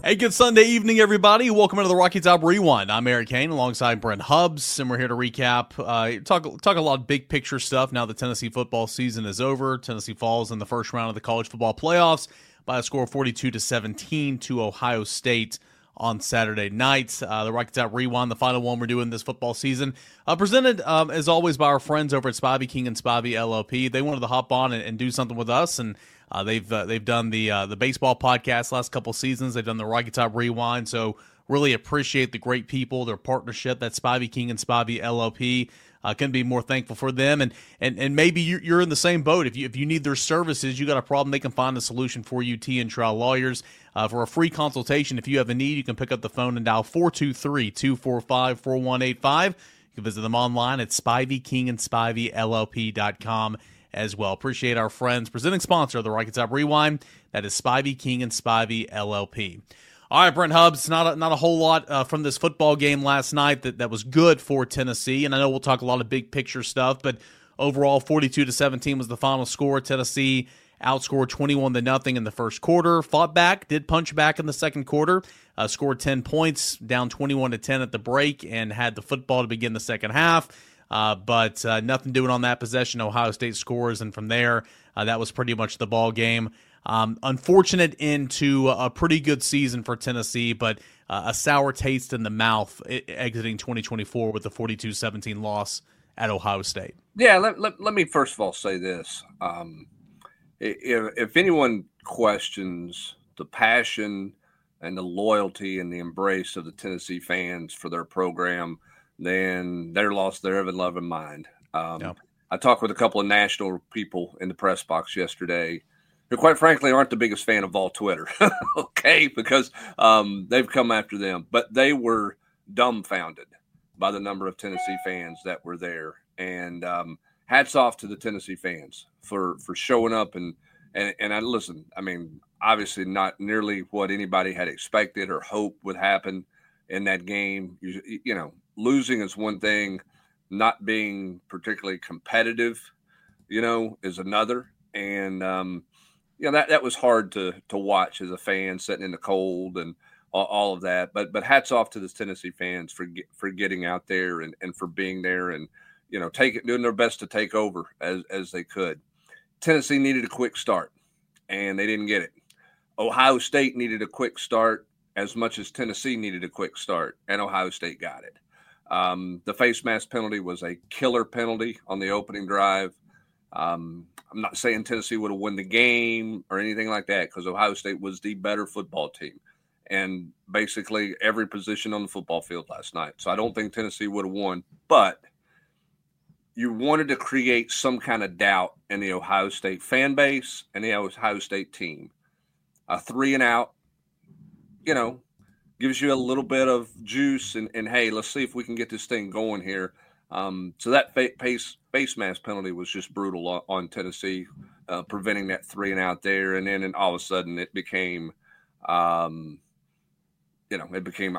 Hey, good Sunday evening, everybody. Welcome into the Rocky Top Rewind. I'm Eric Kane alongside Brent Hubbs, and we're here to recap, talk a lot of big picture stuff now the Tennessee football season is over. Tennessee falls in the first round of the college football playoffs by a score of 42-17 to Ohio State on Saturday night. The Rocky Top Rewind, the final one we're doing this football season, presented as always by our friends over at Spivey King and Spivey LLP. They wanted to hop on and do something with us, and they've done the baseball podcast last couple seasons. They've done the Rocky Top Rewind, so really appreciate the great people, their partnership. That's Spivey King and Spivey LLP. Couldn't be more thankful for them, and maybe you're in the same boat. If you need their services, you got a problem, they can find a solution for you. T&N Trial Lawyers. For a free consultation, if you have a need, you can pick up the phone and dial 423-245-4185. You can visit them online at SpiveyKingandSpiveyLLP.com as well. Appreciate our friends, presenting sponsor of the Rocky Top Rewind. That is Spivey King and Spivey LLP. All right, Brent Hubbs, not a whole lot from this football game last night that was good for Tennessee, and I know we'll talk a lot of big picture stuff, but overall 42-17 was the final score. Tennessee outscored 21-0 in the first quarter, fought back, did punch back in the second quarter, scored 10 points, down 21-10 at the break, and had the football to begin the second half. But nothing doing on that possession. Ohio State scores, and from there, that was pretty much the ball game. Unfortunate into a pretty good season for Tennessee, but a sour taste in the mouth exiting 2024 with the 42-17 loss at Ohio State. Yeah, let me first of all say this. If anyone questions the passion and the loyalty and the embrace of the Tennessee fans for their program, then they're lost their ever-loving mind. I talked with a couple of national people in the press box yesterday who, quite frankly, aren't the biggest fan of all Twitter, okay, because they've come after them. But they were dumbfounded by the number of Tennessee fans that were there. And hats off to the Tennessee fans for showing up. And I listen, I mean, obviously not nearly what anybody had expected or hoped would happen in that game. You know, losing is one thing. Not being particularly competitive, is another. And, that was hard to watch as a fan sitting in the cold and all of that. But hats off to the Tennessee fans for getting out there and for being there and, doing their best to take over as they could. Tennessee needed a quick start, and they didn't get it. Ohio State needed a quick start as much as Tennessee needed a quick start, and Ohio State got it. The face mask penalty was a killer penalty on the opening drive. I'm not saying Tennessee would have won the game or anything like that, because Ohio State was the better football team and basically every position on the football field last night. So I don't think Tennessee would have won, but you wanted to create some kind of doubt in the Ohio State fan base and the Ohio State team. A 3-and-out, gives you a little bit of juice and hey, let's see if we can get this thing going here. So that face mask penalty was just brutal on Tennessee, preventing that 3-and-out there. And then all of a sudden it became, what it became,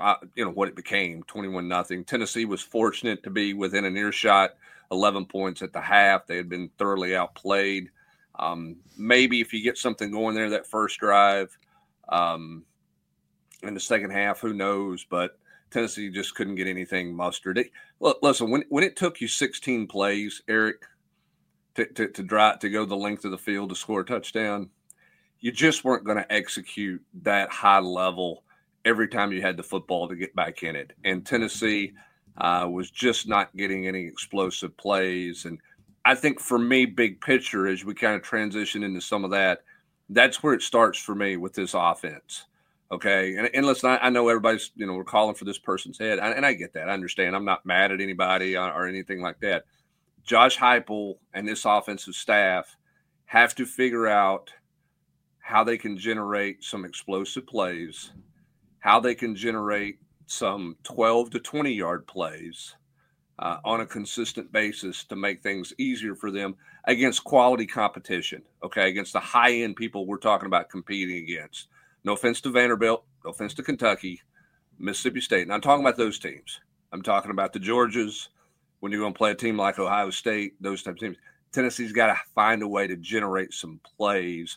21-0. Tennessee was fortunate to be within an earshot, 11 points at the half. They had been thoroughly outplayed. Maybe if you get something going there, that first drive, in the second half, who knows? But Tennessee just couldn't get anything mustered. Listen, when it took you 16 plays, Eric, to go the length of the field to score a touchdown, you just weren't going to execute that high level every time you had the football to get back in it. And Tennessee was just not getting any explosive plays. And I think for me, big picture, as we kind of transition into some of that, that's where it starts for me with this offense. Okay. And listen, I know everybody's, we're calling for this person's head. And I get that. I understand. I'm not mad at anybody or anything like that. Josh Heupel and this offensive staff have to figure out how they can generate some explosive plays, how they can generate some 12 to 20 yard plays on a consistent basis to make things easier for them against quality competition. Okay. Against the high end people we're talking about competing against. No offense to Vanderbilt, no offense to Kentucky, Mississippi State. And I'm talking about those teams. I'm talking about the Georgias. When you're going to play a team like Ohio State, those types of teams, Tennessee's got to find a way to generate some plays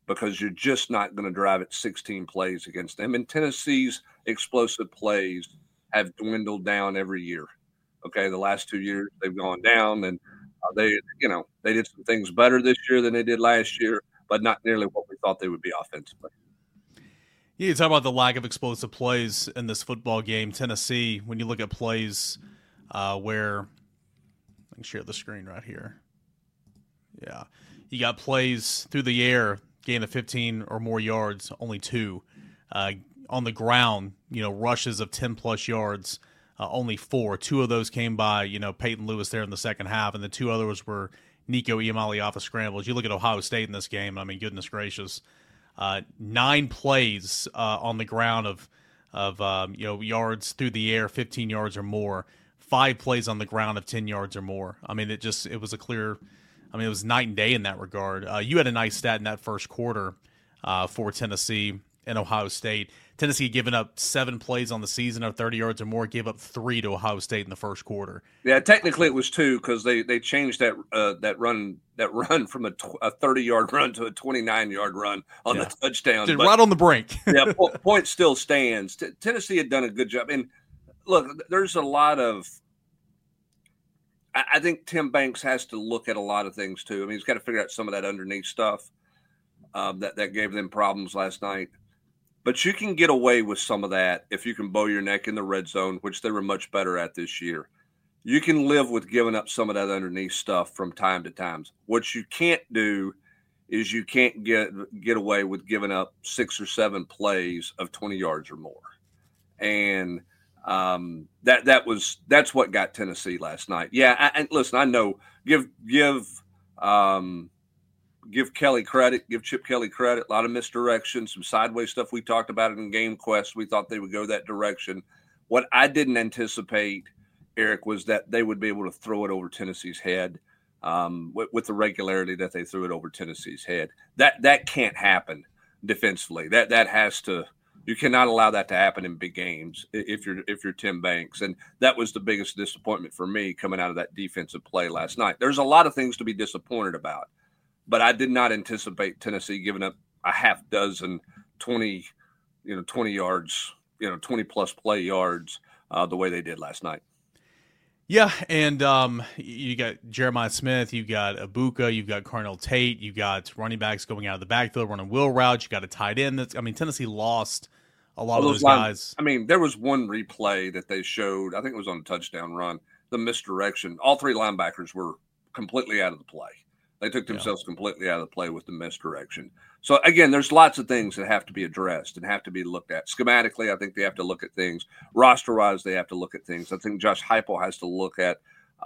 because you're just not going to drive it 16 plays against them. And Tennessee's explosive plays have dwindled down every year. Okay, the last 2 years they've gone down, and they did some things better this year than they did last year, but not nearly what we thought they would be offensively. Yeah, you talk about the lack of explosive plays in this football game. Tennessee, when you look at plays where – I can share the screen right here. Yeah. You got plays through the air, gain of 15 or more yards, only 2. On the ground, rushes of 10-plus yards, only 4. 2 of those came by, Peyton Lewis there in the second half, and the 2 others were Nico Iamale off of scrambles. You look at Ohio State in this game, I mean, goodness gracious. 9 plays on the ground of yards through the air, 15 yards or more. 5 plays on the ground of 10 yards or more. I mean, it was a clear. I mean, it was night and day in that regard. You had a nice stat in that first quarter for Tennessee and Ohio State. Tennessee had given up 7 plays on the season of 30 yards or more, gave up 3 to Ohio State in the first quarter. Yeah, technically it was 2 because they changed that run from a 30-yard run to a 29-yard run on the touchdown. Right on the brink. Yeah, point still stands. Tennessee had done a good job. And look, there's a lot of – I think Tim Banks has to look at a lot of things too. I mean, he's got to figure out some of that underneath stuff that gave them problems last night. But you can get away with some of that if you can bow your neck in the red zone, which they were much better at this year. You can live with giving up some of that underneath stuff from time to time. What you can't do is you can't get away with giving up 6 or 7 plays of 20 yards or more. And that's what got Tennessee last night. Yeah, and listen, I know give Kelly credit, give Chip Kelly credit. A lot of misdirection, some sideways stuff. We talked about it in Game Quest. We thought they would go that direction. What I didn't anticipate, Eric, was that they would be able to throw it over Tennessee's head with the regularity that they threw it over Tennessee's head. That can't happen defensively. That has to. You cannot allow that to happen in big games if you're Tim Banks. And that was the biggest disappointment for me coming out of that defensive play last night. There's a lot of things to be disappointed about, but I did not anticipate Tennessee giving up a half dozen 20 yards, 20-plus play yards the way they did last night. Yeah, and you got Jeremiah Smith, you got Ibuka, you've got Carnell Tate, you got running backs going out of the backfield, running wheel routes, you got a tight end. Tennessee lost a lot of those guys. I mean, there was one replay that they showed, I think it was on a touchdown run, the misdirection. All 3 linebackers were completely out of the play. They took themselves completely out of the play with the misdirection. So, again, there's lots of things that have to be addressed and have to be looked at. Schematically, I think they have to look at things. Roster-wise, they have to look at things. I think Josh Heupel has to look at,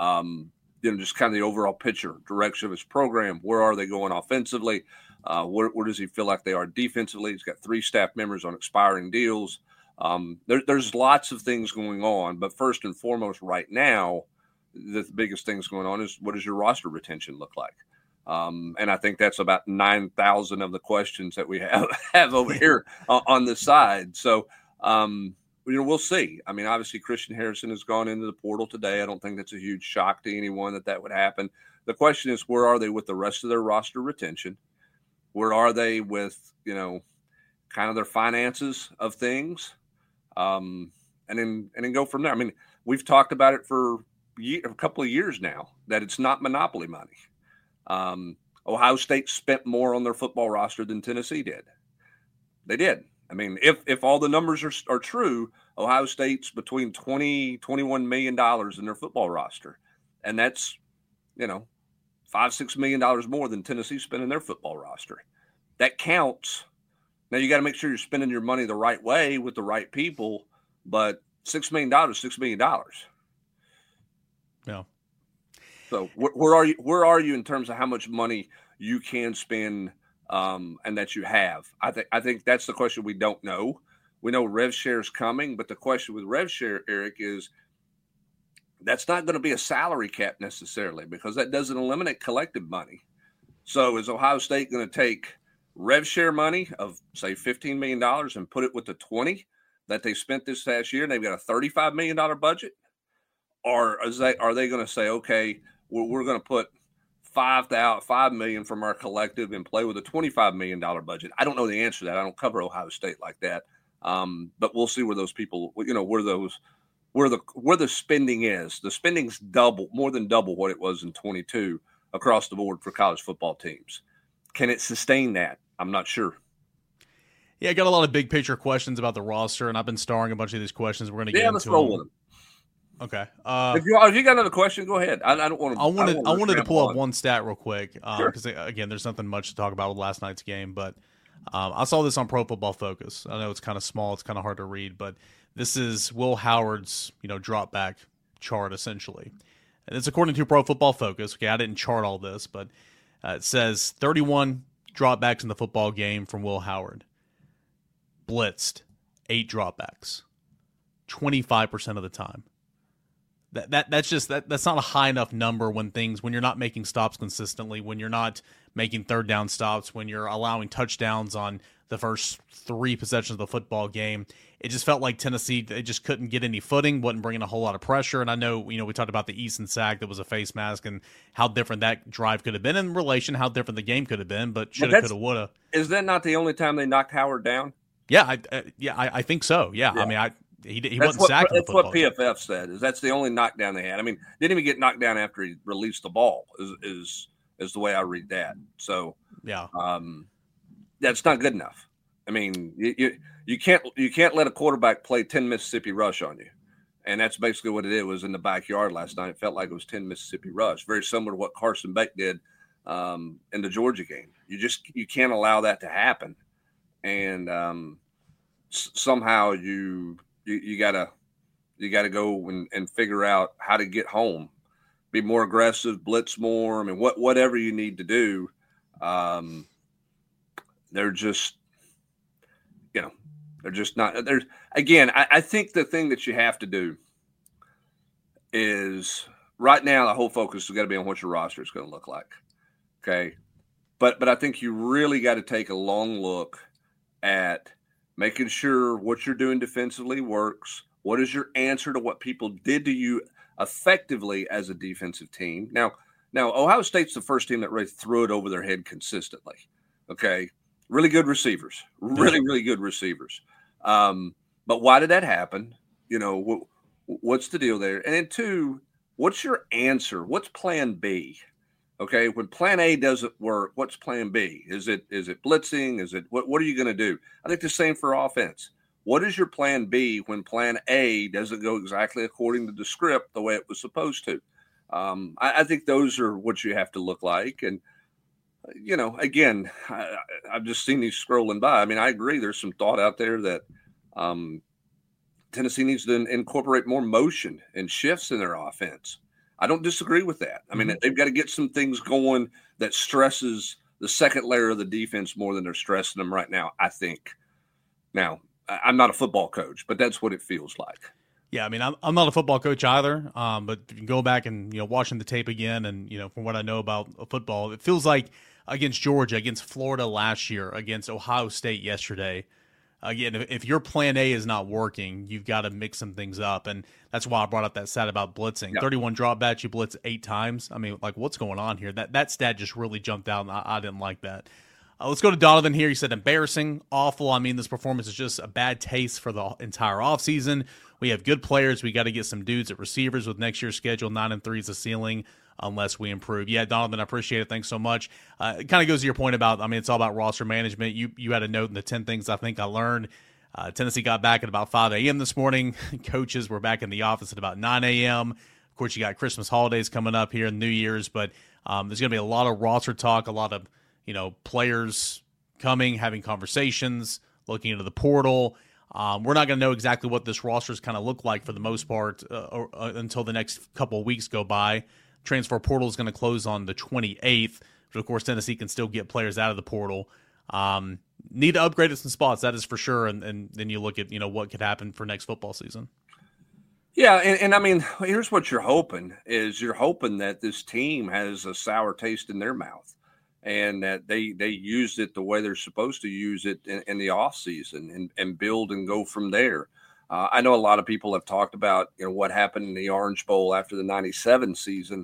just kind of the overall picture, direction of his program. Where are they going offensively? Where does he feel like they are defensively? He's got 3 staff members on expiring deals. There's lots of things going on. But first and foremost right now, the biggest things going on is what does your roster retention look like? And I think that's about 9,000 of the questions that we have over here on the side. So, we'll see. I mean, obviously Christian Harrison has gone into the portal today. I don't think that's a huge shock to anyone that would happen. The question is, where are they with the rest of their roster retention? Where are they with, kind of their finances of things? And then go from there. I mean, we've talked about it for a couple of years now that it's not monopoly money. Ohio State spent more on their football roster than Tennessee did. They did. I mean, if all the numbers are true, Ohio State's between $21 million in their football roster. And that's, $5-6 million more than Tennessee spent in their football roster. That counts. Now you got to make sure you're spending your money the right way with the right people, but $6 million is $6 million. Yeah. So where are you in terms of how much money you can spend and that you have? I think that's the question we don't know. We know rev share is coming, but the question with rev share, Eric, is that's not going to be a salary cap necessarily because that doesn't eliminate collective money. So is Ohio State going to take rev share money of, say, $15 million and put it with the 20 that they spent this past year and they've got a $35 million budget? Or are they going to say, okay, we're going to put $5 million from our collective and play with a $25 million budget? I don't know the answer to that. I don't cover Ohio State like that. But we'll see where those people, where the spending is. The spending's more than double what it was in 22 across the board for college football teams. Can it sustain that? I'm not sure. Yeah, I got a lot of big picture questions about the roster, and I've been starring a bunch of these questions. We're going to get into let's roll with them. Okay. If you got another question, go ahead. I don't want to. I wanted to pull up one stat real quick because again, there's nothing much to talk about with last night's game, but I saw this on Pro Football Focus. I know it's kind of small, it's kind of hard to read, but this is Will Howard's drop back chart essentially, and it's according to Pro Football Focus. Okay, I didn't chart all this, but it says 31 dropbacks in the football game from Will Howard. Blitzed 8 dropbacks, 25% of the time. That's not a high enough number when you're not making stops consistently, when you're not making third down stops, when you're allowing touchdowns on the first 3 possessions of the football game. It just felt like Tennessee, they just couldn't get any footing, wasn't bringing a whole lot of pressure. And I know, we talked about the Easton sack that was a face mask and how different that drive could have been in relation, how different the game could have been, but shoulda, coulda, woulda. Is that not the only time they knocked Howard down? Yeah, I think so. Yeah. I mean, he wasn't sacked. That's what PFF said. Is that's the only knockdown they had. I mean, didn't even get knocked down after he released the ball. Is the way I read that. So yeah, that's not good enough. I mean, you can't let a quarterback play 10 Mississippi Rush on you, and that's basically what it was in the backyard last night. It felt like it was 10 Mississippi Rush, very similar to what Carson Beck did in the Georgia game. You can't allow that to happen, and somehow you gotta go and figure out how to get home, be more aggressive, blitz more. I mean, whatever you need to do. They're just not. There's again. I think the thing that you have to do is right now the whole focus has got to be on what your roster is going to look like. Okay, but I think you really got to take a long look at making sure what you're doing defensively works. What is your answer to what people did to you effectively as a defensive team? Now, Ohio State's the first team that really threw it over their head consistently. Okay, really good receivers, really good receivers. But why did that happen? What's the deal there? And then 2, what's your answer? What's plan B? Okay, when plan A doesn't work, what's plan B? Is it blitzing? Is it what are you going to do? I think the same for offense. What is your plan B when plan A doesn't go exactly according to the script the way it was supposed to? I think those are what you have to look like. And, again, I've just seen these scrolling by. I mean, I agree. There's some thought out there that Tennessee needs to incorporate more motion and shifts in their offense. I don't disagree with that. I mean, they've got to get some things going that stresses the second layer of the defense more than they're stressing them right now, I think. Now, I'm not a football coach, but that's what it feels like. Yeah, I mean, I'm not a football coach either, but you can go back and, watching the tape again and, from what I know about football, it feels like against Georgia, against Florida last year, against Ohio State yesterday, again, if your plan A is not working, you've got to mix some things up. And that's why I brought up that stat about blitzing. Yep. 31 dropbacks, you blitz 8 times. I mean, like, what's going on here? That stat just really jumped out, and I didn't like that. Let's go to Donovan here. He said, embarrassing, awful. I mean, this performance is just a bad taste for the entire offseason. We have good players. We got to get some dudes at receivers with next year's schedule. 9-3 is the ceiling unless we improve. Yeah, Donovan, I appreciate it. Thanks so much. It kind of goes to your point about, I mean, it's all about roster management. You had a note in the 10 things I think I learned. Tennessee got back at about 5 a.m. this morning. Coaches were back in the office at about 9 a.m. Of course, you got Christmas holidays coming up here and New Year's, but there's going to be a lot of roster talk, a lot of players coming, having conversations, looking into the portal. We're not going to know exactly what this roster is kind of look like for the most part until the next couple of weeks go by. Transfer portal is going to close on the 28th, but of course Tennessee can still get players out of the portal. Need to upgrade at some spots, that is for sure, and then you look at what could happen for next football season. Yeah, and I mean, here's what you're hoping that this team has a sour taste in their mouth, and that they use it the way they're supposed to use it in the off season and build and go from there. I know a lot of people have talked about what happened in the Orange Bowl after the '97 season.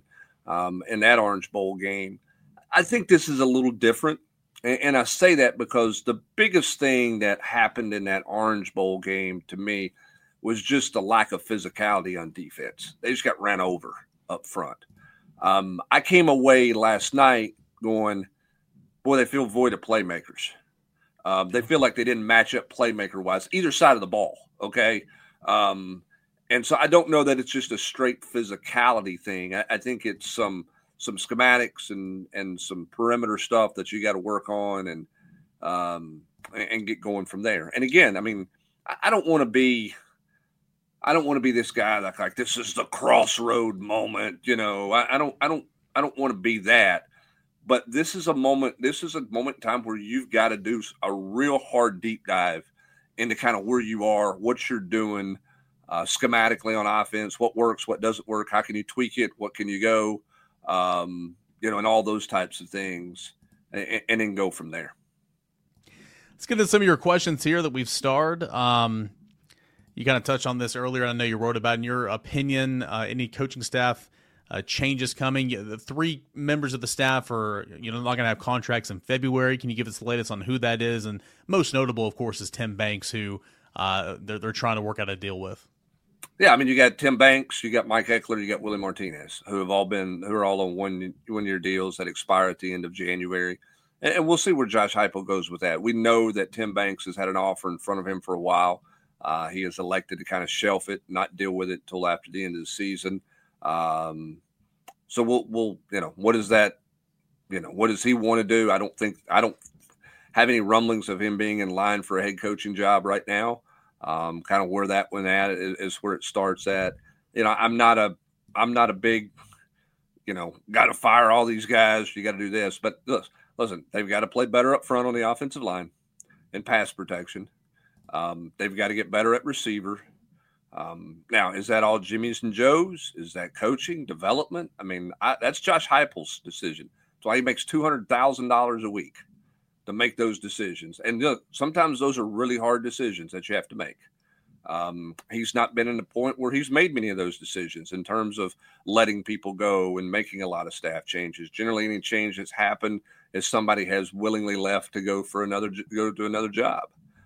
in that Orange Bowl game. I think this is a little different. And I say that because the biggest thing that happened in that Orange Bowl game to me was just the lack of physicality on defense. They just got ran over up front. I came away last night going, boy, they feel void of playmakers. They feel like they didn't match up playmaker-wise, either side of the ball, okay? And so I don't know that it's just a straight physicality thing. I think it's some schematics and some perimeter stuff that you got to work on and get going from there. And again, I mean, I don't want to be this guy that like this is the crossroad moment. You know, I don't want to be that. But this is a moment in time where you've got to do a real hard deep dive into kind of where you are, what you're doing schematically on offense, what works, what doesn't work, how can you tweak it, what can you go, and all those types of things, and then go from there. Let's get into some of your questions here that we've starred. You kind of touched on this earlier. I know you wrote about, in your opinion, any coaching staff changes coming. The 3 members of the staff are, not going to have contracts in February. Can you give us the latest on who that is? And most notable, of course, is Tim Banks, who they're trying to work out a deal with. Yeah, I mean, you got Tim Banks, you got Mike Eckler, you got Willie Martinez, who are all on one-year deals that expire at the end of January. And we'll see where Josh Heupel goes with that. We know that Tim Banks has had an offer in front of him for a while. He has elected to kind of shelf it, not deal with it until after the end of the season. So we'll what is that? What does he want to do? I don't have any rumblings of him being in line for a head coaching job right now. Kind of where that went at is where it starts at. I'm not a big, got to fire all these guys. You got to do this, but listen, they've got to play better up front on the offensive line and pass protection. They've got to get better at receiver. Now, is that all Jimmy's and Joe's? Is that coaching, development? I mean, that's Josh Heupel's decision. That's why he makes $200,000 a week to make those decisions. And look, sometimes those are really hard decisions that you have to make. He's not been in the point where he's made many of those decisions in terms of letting people go and making a lot of staff changes. Generally, any change that's happened is somebody has willingly left to go to another job.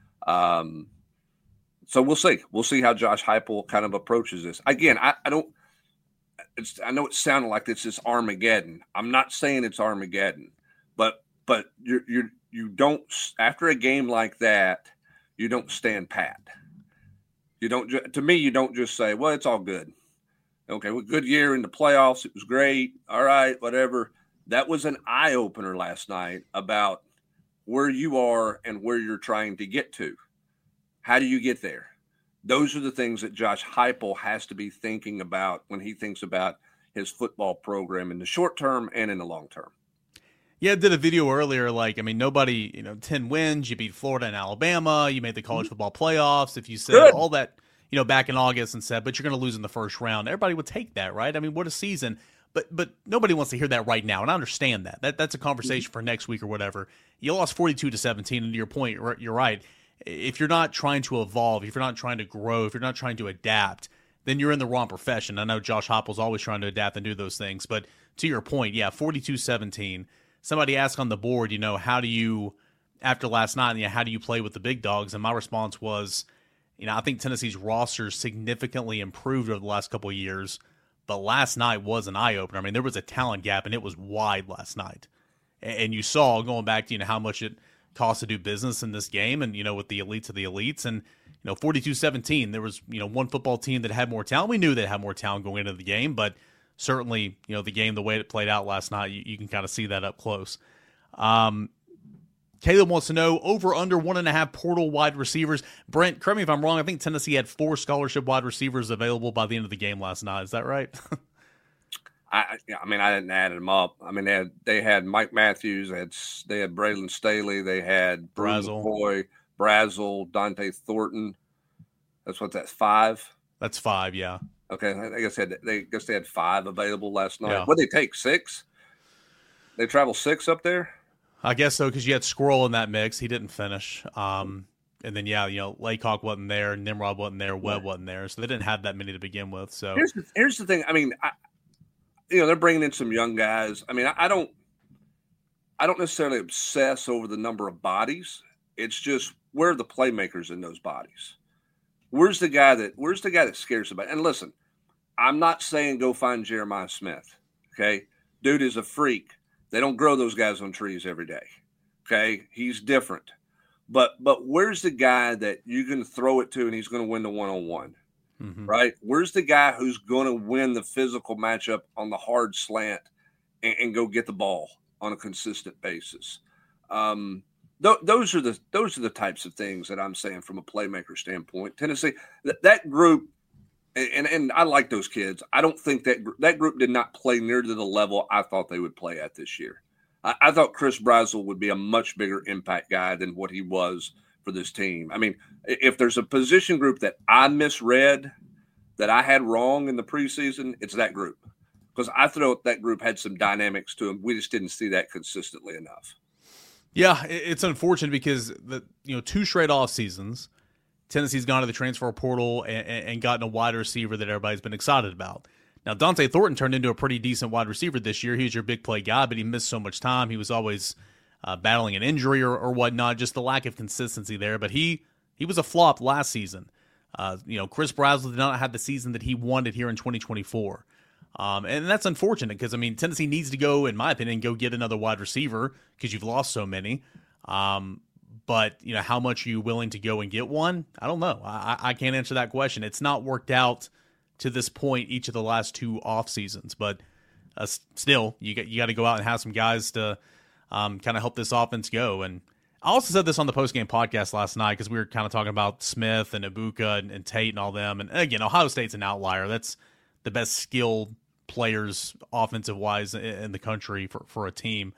So we'll see. We'll see how Josh Heupel kind of approaches this. Again, I know it sounded like this is Armageddon. I'm not saying it's Armageddon, but you don't, after a game like that, you don't stand pat. You don't just say, well, it's all good. Okay, well, good year in the playoffs. It was great. All right, whatever. That was an eye opener last night about where you are and where you're trying to get to. How do you get there? Those are the things that Josh Heupel has to be thinking about when he thinks about his football program in the short term and in the long term. Yeah, I did a video earlier, nobody, 10 wins, you beat Florida and Alabama, you made the college football playoffs. If you said all that, back in August and said, but you're going to lose in the first round, everybody would take that, right? I mean, what a season. But nobody wants to hear that right now, and I understand that. That's a conversation for next week or whatever. You lost 42-17, and to your point, you're right. If you're not trying to evolve, if you're not trying to grow, if you're not trying to adapt, then you're in the wrong profession. I know Josh Heupel's always trying to adapt and do those things, but to your point, 42-17. Somebody asked on the board, how do you, after last night, how do you play with the big dogs? And my response was, I think Tennessee's roster significantly improved over the last couple of years, but last night was an eye-opener. I mean, there was a talent gap, and it was wide last night. And you saw, going back to, how much it costs to do business in this game and, with the elites of the elites. And, 42-17, there was, one football team that had more talent. We knew they had more talent going into the game, but certainly, the game, the way it played out last night, you can kind of see that up close. Caleb wants to know, over under 1.5 portal wide receivers. Brent, correct me if I'm wrong, I think Tennessee had 4 scholarship wide receivers available by the end of the game last night. Is that right? I didn't add them up. I mean, they had Mike Matthews, they had Braylon Staley, they had Brazel, McCoy, Brazel, Dante Thornton. That's 5? That's 5, yeah. Okay, I guess they had 5 available last night. Yeah. What did they take, 6? They travel 6 up there? I guess so, because you had Squirrel in that mix. He didn't finish. And then, Laycock wasn't there, Nimrod wasn't there, Webb wasn't there. So they didn't have that many to begin with. So here's the thing. I mean, they're bringing in some young guys. I mean, I don't necessarily obsess over the number of bodies. It's just, where are the playmakers in those bodies? Where's the guy that scares somebody? And listen, I'm not saying go find Jeremiah Smith. Okay. Dude is a freak. They don't grow those guys on trees every day. Okay. He's different. But where's the guy that you can throw it to and he's going to win the one-on-one? Mm-hmm. Right? Where's the guy who's going to win the physical matchup on the hard slant and go get the ball on a consistent basis? Those are the types of things that I'm saying from a playmaker standpoint. Tennessee, that group, and I like those kids. I don't think that group did not play near to the level I thought they would play at this year. I thought Chris Brazel would be a much bigger impact guy than what he was for this team. I mean, if there's a position group that I misread, that I had wrong in the preseason, it's that group. Because I thought that group had some dynamics to them. We just didn't see that consistently enough. Yeah, it's unfortunate because 2 straight off seasons, Tennessee's gone to the transfer portal and gotten a wide receiver that everybody's been excited about. Now, Dante Thornton turned into a pretty decent wide receiver this year. He was your big play guy, but he missed so much time. He was always battling an injury or whatnot, just the lack of consistency there. But he was a flop last season. Chris Brazel did not have the season that he wanted here in 2024. And that's unfortunate because, Tennessee needs to go, in my opinion, go get another wide receiver because you've lost so many. But, how much are you willing to go and get one? I don't know. I can't answer that question. It's not worked out to this point each of the last 2 off seasons, but still, you got to go out and have some guys to kind of help this offense go. And I also said this on the postgame podcast last night because we were kind of talking about Smith and Ibuka and Tate and all them. And again, Ohio State's an outlier. That's the best skilled players offensive wise in the country for a team.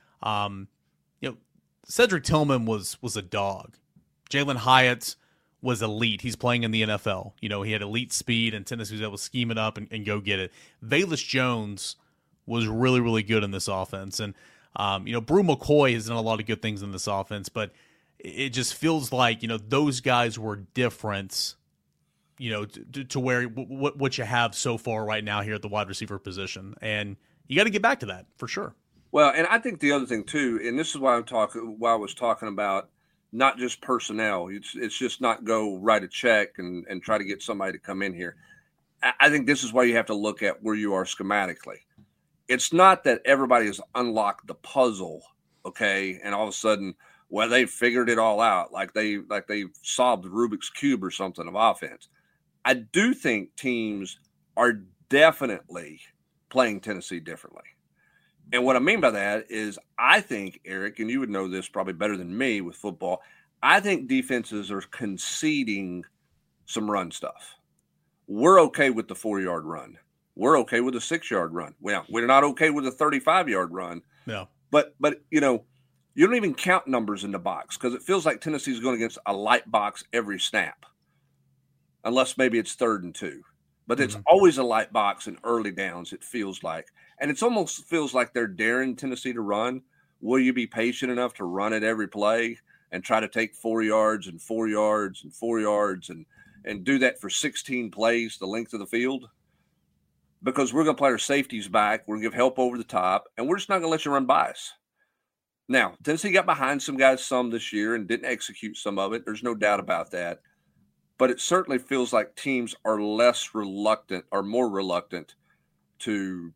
Cedric Tillman was a dog. Jalen Hyatt was elite. He's playing in the NFL. He had elite speed, and Tennessee was able to scheme it up and go get it. Velus Jones was really, really good in this offense. And, Brew McCoy has done a lot of good things in this offense, but it just feels like, those guys were different, to where what you have so far right now here at the wide receiver position. And you got to get back to that for sure. Well, and I think the other thing too, and this is why I was talking about not just personnel. It's just not go write a check and try to get somebody to come in here. I think this is why you have to look at where you are schematically. It's not that everybody has unlocked the puzzle, okay, and all of a sudden, well, they figured it all out, like they solved the Rubik's Cube or something of offense. I do think teams are definitely playing Tennessee differently. And what I mean by that is I think, Eric, and you would know this probably better than me with football, I think defenses are conceding some run stuff. We're okay with the 4-yard run. We're okay with a 6-yard run. Well, we're not okay with a 35-yard run. No. But you don't even count numbers in the box because it feels like Tennessee's going against a light box every snap, unless maybe it's 3rd and 2. But it's always a light box in early downs, it feels like. And it almost feels like they're daring Tennessee to run. Will you be patient enough to run it every play and try to take 4 yards and 4 yards and 4 yards and do that for 16 plays, the length of the field? Because we're going to play our safeties back. We're going to give help over the top, and we're just not going to let you run by us. Now, Tennessee got behind some guys some this year and didn't execute some of it. There's no doubt about that. But it certainly feels like teams are more reluctant to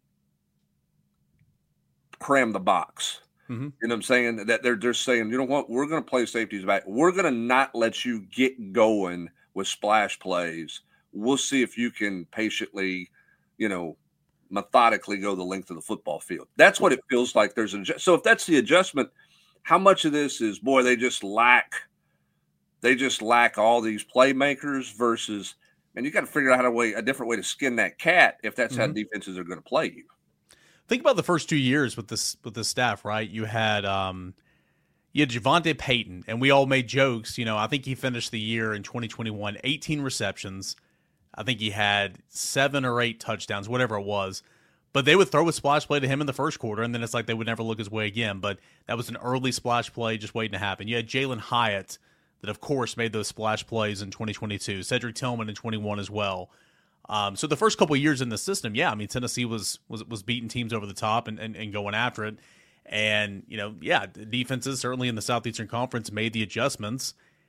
cram the box. Mm-hmm. You know what I'm saying? That they're just saying, you know what, we're going to play safeties back. We're going to not let you get going with splash plays. We'll see if you can patiently, methodically go the length of the football field. That's what it feels like. So if that's the adjustment, how much of this is, boy, they just lack all these playmakers versus, and you got to figure out a different way to skin that cat if that's how defenses are going to play you. Think about the first 2 years with this staff, right? You had Javonte Payton, and we all made jokes. I think he finished the year in 2021, 18 receptions. I think he had 7 or 8 touchdowns, whatever it was. But they would throw a splash play to him in the first quarter, and then it's like they would never look his way again. But that was an early splash play just waiting to happen. You had Jalen Hyatt that, of course, made those splash plays in 2022. Cedric Tillman in 21 as well. So the first couple of years in the system, yeah, I mean, Tennessee was beating teams over the top and going after it. And, the defenses certainly in the Southeastern Conference made the adjustments.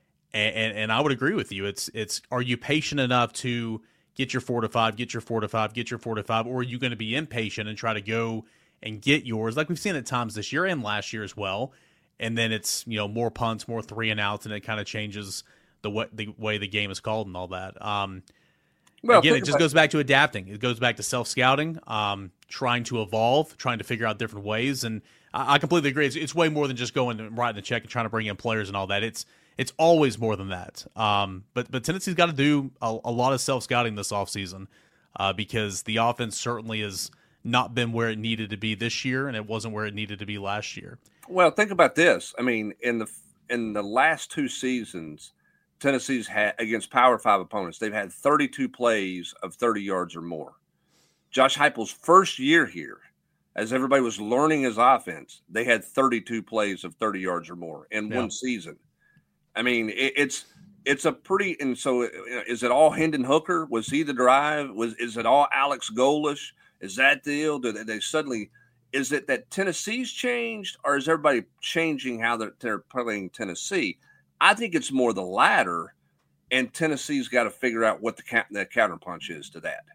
And I would agree with you. It's are you patient enough to get your 4 to 5, get your 4 to 5, get your 4 to 5, or are you going to be impatient and try to go and get yours, like we've seen at times this year and last year as well? And then it's more punts, more 3 and outs, and it kind of changes the way the game is called and all that. Again, it just goes back to adapting. It goes back to self-scouting, trying to evolve, trying to figure out different ways. And I completely agree. It's way more than just going and writing a check and trying to bring in players and all that. It's always more than that. But Tennessee's got to do a lot of self-scouting this offseason because the offense certainly has not been where it needed to be this year, and it wasn't where it needed to be last year. Well, think about this. I mean, in the last 2 seasons, Tennessee's had against Power 5 opponents, they've had 32 plays of 30 yards or more. Josh Heupel's first year here, as everybody was learning his offense, they had 32 plays of 30 yards or more in one season. I mean, it's a pretty – and so is it all Hendon Hooker? Was he the drive? Is it all Alex Golesh? Is that the deal? Do they suddenly – is it that Tennessee's changed, or is everybody changing how they're playing Tennessee? I think it's more the latter, and Tennessee's got to figure out what the counterpunch is to that.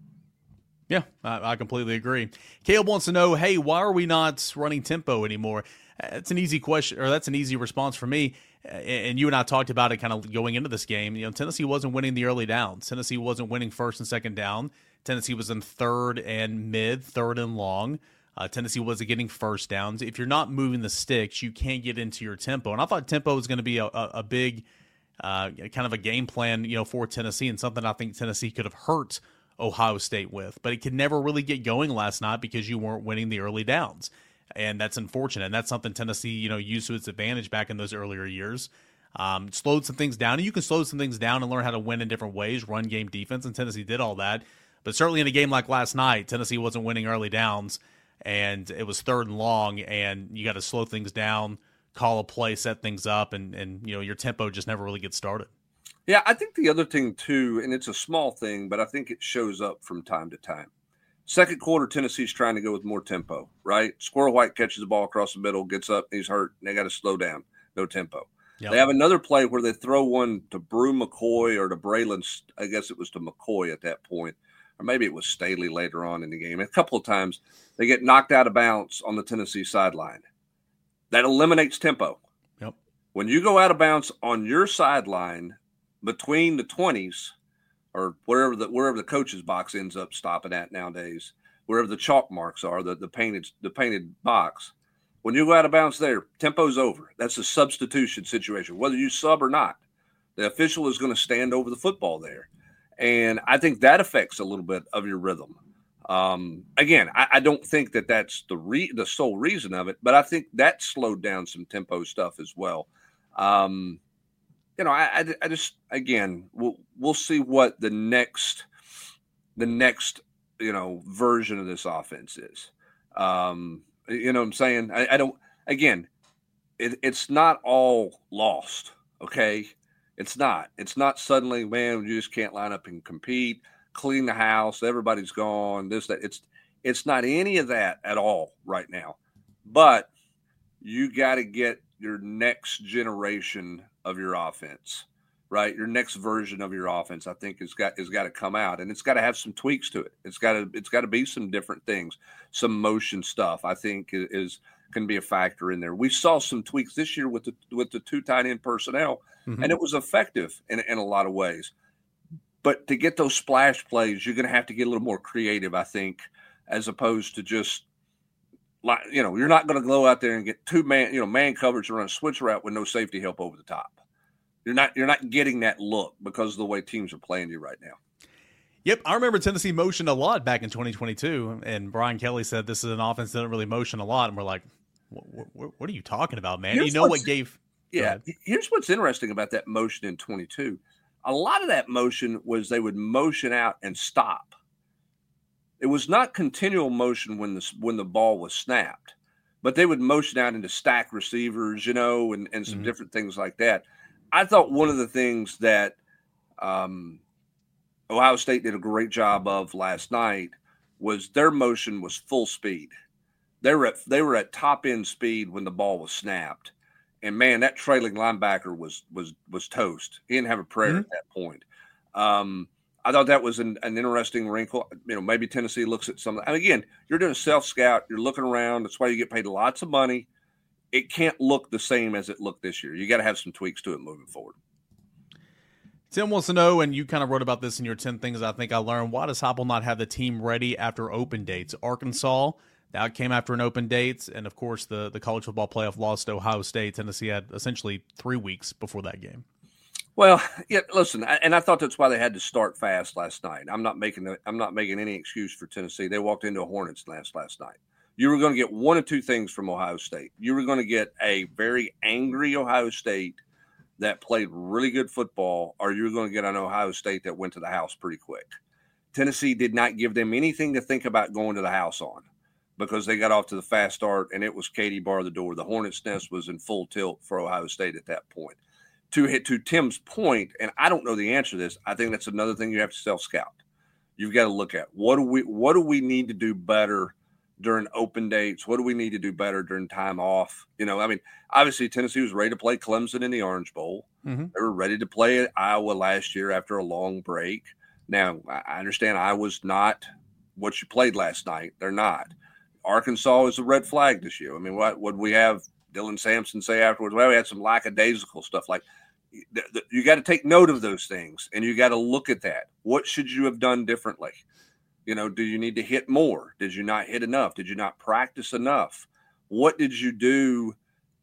Yeah, I completely agree. Caleb wants to know, hey, why are we not running tempo anymore? That's an easy question, or that's an easy response for me. And you and I talked about it kind of going into this game. Tennessee wasn't winning the early downs. Tennessee wasn't winning first and second down. Tennessee was in third and mid, third and long. Tennessee wasn't getting first downs. If you're not moving the sticks, you can't get into your tempo. And I thought tempo was going to be a big kind of a game plan, for Tennessee, and something I think Tennessee could have hurt Ohio State with. But it could never really get going last night because you weren't winning the early downs. And that's unfortunate. And that's something Tennessee, used to its advantage back in those earlier years. Slowed some things down. And you can slow some things down and learn how to win in different ways, run game defense, and Tennessee did all that. But certainly in a game like last night, Tennessee wasn't winning early downs, and it was third and long, and you got to slow things down, call a play, set things up, and your tempo just never really gets started. Yeah, I think the other thing too, and it's a small thing, but I think it shows up from time to time. Second quarter, Tennessee's trying to go with more tempo, right? Squirrel White catches the ball across the middle, gets up, he's hurt, and they got to slow down. No tempo. Yep. They have another play where they throw one to Brew McCoy or to Braylon. I guess it was to McCoy at that point, or maybe it was Staley later on in the game. A couple of times they get knocked out of bounds on the Tennessee sideline. That eliminates tempo. Yep. When you go out of bounds on your sideline between the 20s, or wherever the coach's box ends up stopping at nowadays, wherever the chalk marks are, the painted box. When you go out of bounds there, tempo's over. That's a substitution situation. Whether you sub or not, the official is going to stand over the football there. And I think that affects a little bit of your rhythm. Again, I don't think that that's the sole reason of it, but I think that slowed down some tempo stuff as well. I just, again, we'll see what the next version of this offense is. You know what I'm saying? I don't, again, it's not all lost. Okay. It's not suddenly, man, you just can't line up and compete, clean the house. Everybody's gone. It's not any of that at all right now, but you got to get your next generation of your offense, right? Your next version of your offense, I think has got to come out, and it's got to have some tweaks to it. It's got to be some different things, some motion stuff. I think can be a factor in there. We saw some tweaks this year with the 2 tight end personnel, and it was effective in a lot of ways. But to get those splash plays, you're going to have to get a little more creative, I think, as opposed to just you're not going to go out there and get 2 man coverage and run a switch route with no safety help over the top. You're not getting that look because of the way teams are playing you right now. Yep, I remember Tennessee motioned a lot back in 2022, and Brian Kelly said this is an offense that doesn't really motion a lot, and we're like, what are you talking about, man? Here's what's interesting about that motion in 22. A lot of that motion was they would motion out and stop. It was not continual motion when the ball was snapped, but they would motion out into stack receivers, and some different things like that. I thought one of the things that Ohio State did a great job of last night was their motion was full speed. They were at top end speed when the ball was snapped, and man, that trailing linebacker was toast. He didn't have a prayer at that point. I thought that was an interesting wrinkle. Maybe Tennessee looks at some. And again, you're doing a self scout. You're looking around. That's why you get paid lots of money. It can't look the same as it looked this year. You got to have some tweaks to it moving forward. Tim wants to know, and you kind of wrote about this in your 10 things I think I learned, why does Heupel not have the team ready after open dates? Arkansas, that came after an open date, and of course the college football playoff lost to Ohio State. Tennessee had essentially 3 weeks before that game. Well, yeah, listen, and I thought that's why they had to start fast last night. I'm not making any excuse for Tennessee. They walked into a Hornets last night. You were going to get one of two things from Ohio State. You were going to get a very angry Ohio State that played really good football, or you were going to get an Ohio State that went to the house pretty quick. Tennessee did not give them anything to think about going to the house on because they got off to the fast start, and it was Katie bar the door. The Hornets' nest was in full tilt for Ohio State at that point. To Tim's point, and I don't know the answer to this, I think that's another thing you have to self-scout. You've got to look at what do we need to do better during open dates? What do we need to do better during time off? Obviously Tennessee was ready to play Clemson in the Orange Bowl. Mm-hmm. They were ready to play at Iowa last year after a long break. Now, I understand Iowa's not what you played last night. They're not. Arkansas is a red flag this year. What would we have Dylan Sampson say afterwards? Well, we had some lackadaisical stuff. Like, you got to take note of those things, and you got to look at that. What should you have done differently? Do you need to hit more? Did you not hit enough? Did you not practice enough? What did you do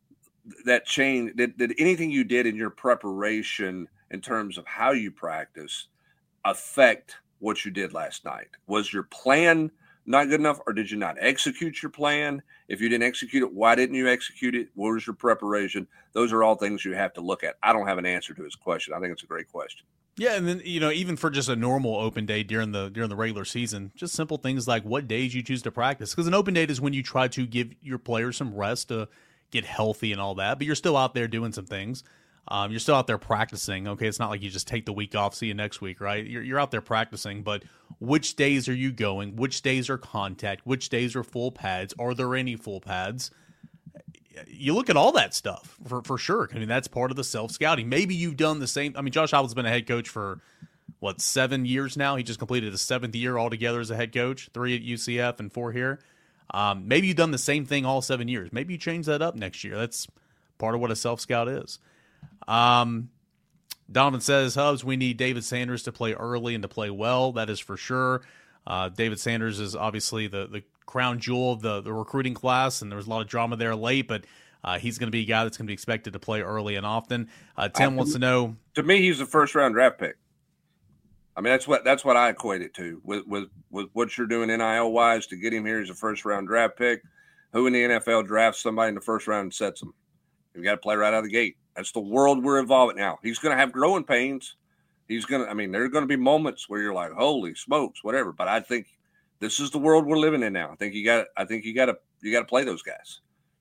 that changed? Did anything you did in your preparation in terms of how you practice affect what you did last night? Was your plan not good enough, or did you not execute your plan? If you didn't execute it, why didn't you execute it? What was your preparation? Those are all things you have to look at. I don't have an answer to his question. I think it's a great question. Yeah, and then even for just a normal open day during the regular season, just simple things like what days you choose to practice. Because an open date is when you try to give your players some rest to get healthy and all that, but you're still out there doing some things. You're still out there practicing. Okay, it's not like you just take the week off, see you next week, right? You're out there practicing, but which days are you going? Which days are contact? Which days are full pads? Are there any full pads? You look at all that stuff for sure. That's part of the self-scouting. Maybe you've done the same. Josh Heupel's been a head coach for, 7 years now? He just completed his 7th year altogether as a head coach, 3 at UCF and 4 here. Maybe you've done the same thing all 7 years. Maybe you change that up next year. That's part of what a self-scout is. Donovan says, Hubs, we need David Sanders to play early and to play well. That is for sure. David Sanders is obviously the crown jewel of the recruiting class, and there was a lot of drama there late, but he's going to be a guy that's going to be expected to play early and often. Tim wants to know. To me, he's a first-round draft pick. That's what I equate it to. With what you're doing NIL-wise to get him here as a first-round draft pick, who in the NFL drafts somebody in the first round and sets them? You've got to play right out of the gate. That's the world we're involved in now. He's going to have growing pains. There are going to be moments where you're like, holy smokes, whatever. But I think this is the world we're living in now. I think you got to play those guys.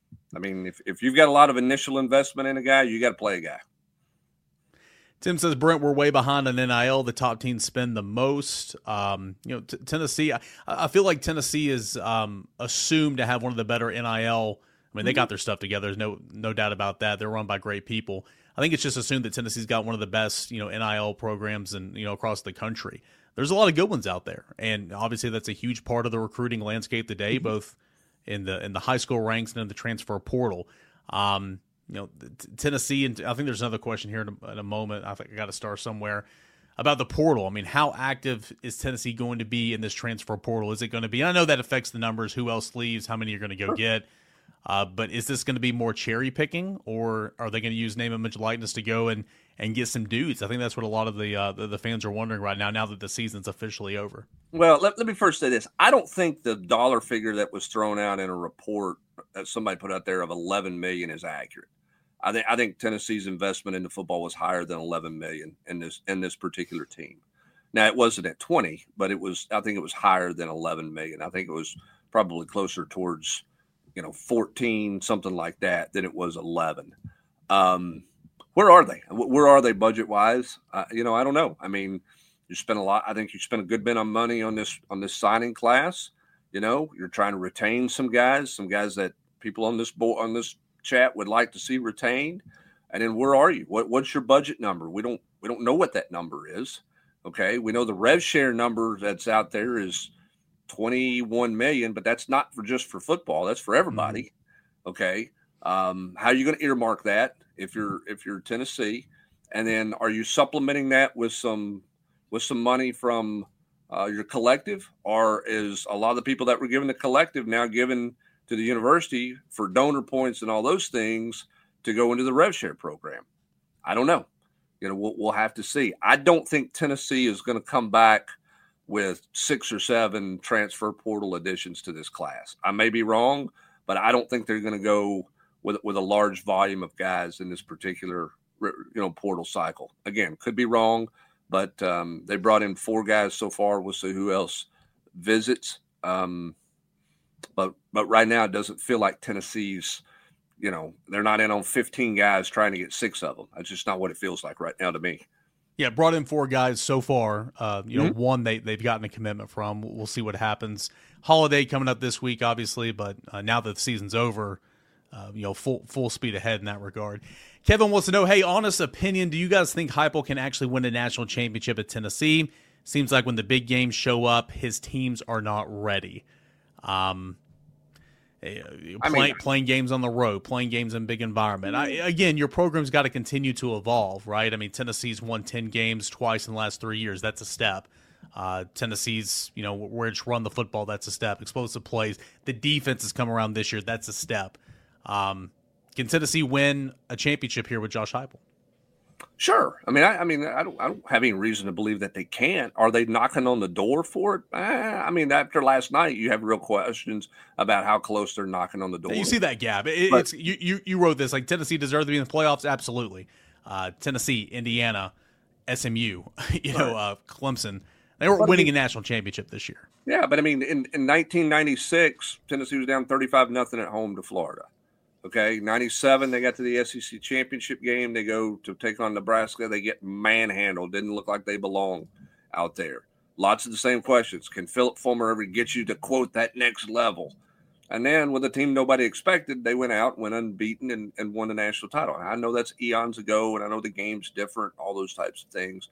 If you've got a lot of initial investment in a guy, you got to play a guy. Tim says, Brent, we're way behind on NIL. The top teams spend the most. Tennessee, I feel like Tennessee is assumed to have one of the better NIL. They got their stuff together. There's no doubt about that. They're run by great people. I think it's just assumed that Tennessee's got one of the best, NIL programs and across the country. There's a lot of good ones out there, and obviously that's a huge part of the recruiting landscape today, both in the high school ranks and in the transfer portal. Tennessee, and I think there's another question here in a moment. I think I got to start somewhere about the portal. How active is Tennessee going to be in this transfer portal? Is it going to be? I know that affects the numbers. Who else leaves? How many you're going to go get? But is this going to be more cherry picking, or are they going to use name, image, likeness to go and get some dudes? I think that's what a lot of the fans are wondering right now that the season's officially over. Well, let me first say this. I don't think the dollar figure that was thrown out in a report that somebody put out there of $11 million is accurate. I think Tennessee's investment into football was higher than $11 million in this particular team. Now, it wasn't at 20, but I think it was higher than $11 million. I think it was probably closer towards 14, something like that, than it was 11. Where are they? Where are they budget wise? I don't know. You spent a lot. I think you spent a good bit of money on this signing class. You're trying to retain some guys that people on this chat would like to see retained. And then where are you? What's your budget number? We don't know what that number is. Okay, we know the rev share number that's out there is 21 million, but that's not just for football. That's for everybody. Okay, how are you going to earmark that if you're Tennessee? And then are you supplementing that with some money from your collective, or is a lot of the people that were given the collective now given to the university for donor points and all those things to go into the rev share program? I don't know. We'll have to see. I don't think Tennessee is going to come back with 6 or 7 transfer portal additions to this class. I may be wrong, but I don't think they're going to go with a large volume of guys in this particular portal cycle. Again, could be wrong, but they brought in 4 guys so far. We'll see who else visits. But right now it doesn't feel like Tennessee's, they're not in on 15 guys trying to get 6 of them. That's just not what it feels like right now to me. Yeah, brought in 4 guys so far. One they've gotten a commitment from. We'll see what happens. Holiday coming up this week, obviously, but now that the season's over, full speed ahead in that regard. Kevin wants to know, hey, honest opinion, do you guys think Heupel can actually win a national championship at Tennessee? Seems like when the big games show up, his teams are not ready. Playing games on the road, playing games in big environment. Again, your program's got to continue to evolve, right? I mean, Tennessee's won 10 games twice in the last 3 years. That's a step. Tennessee's, where it's run the football, that's a step. Explosive plays. The defense has come around this year. That's a step. Can Tennessee win a championship here with Josh Heupel? Sure. I don't have any reason to believe that they can't. Are they knocking on the door for it? After last night, you have real questions about how close they're knocking on the door. You see that gap. It's you wrote this, like, Tennessee deserves to be in the playoffs? Absolutely. Tennessee, Indiana, SMU, Clemson. They weren't winning a national championship this year. Yeah, but in 1996, Tennessee was down 35-0 at home to Florida. Okay, 97, they got to the SEC championship game. They go to take on Nebraska. They get manhandled. Didn't look like they belong out there. Lots of the same questions. Can Philip Fulmer ever get you to, quote, that next level? And then with a team nobody expected, they went out, went unbeaten, and won the national title. And I know that's eons ago, and I know the game's different, all those types of things.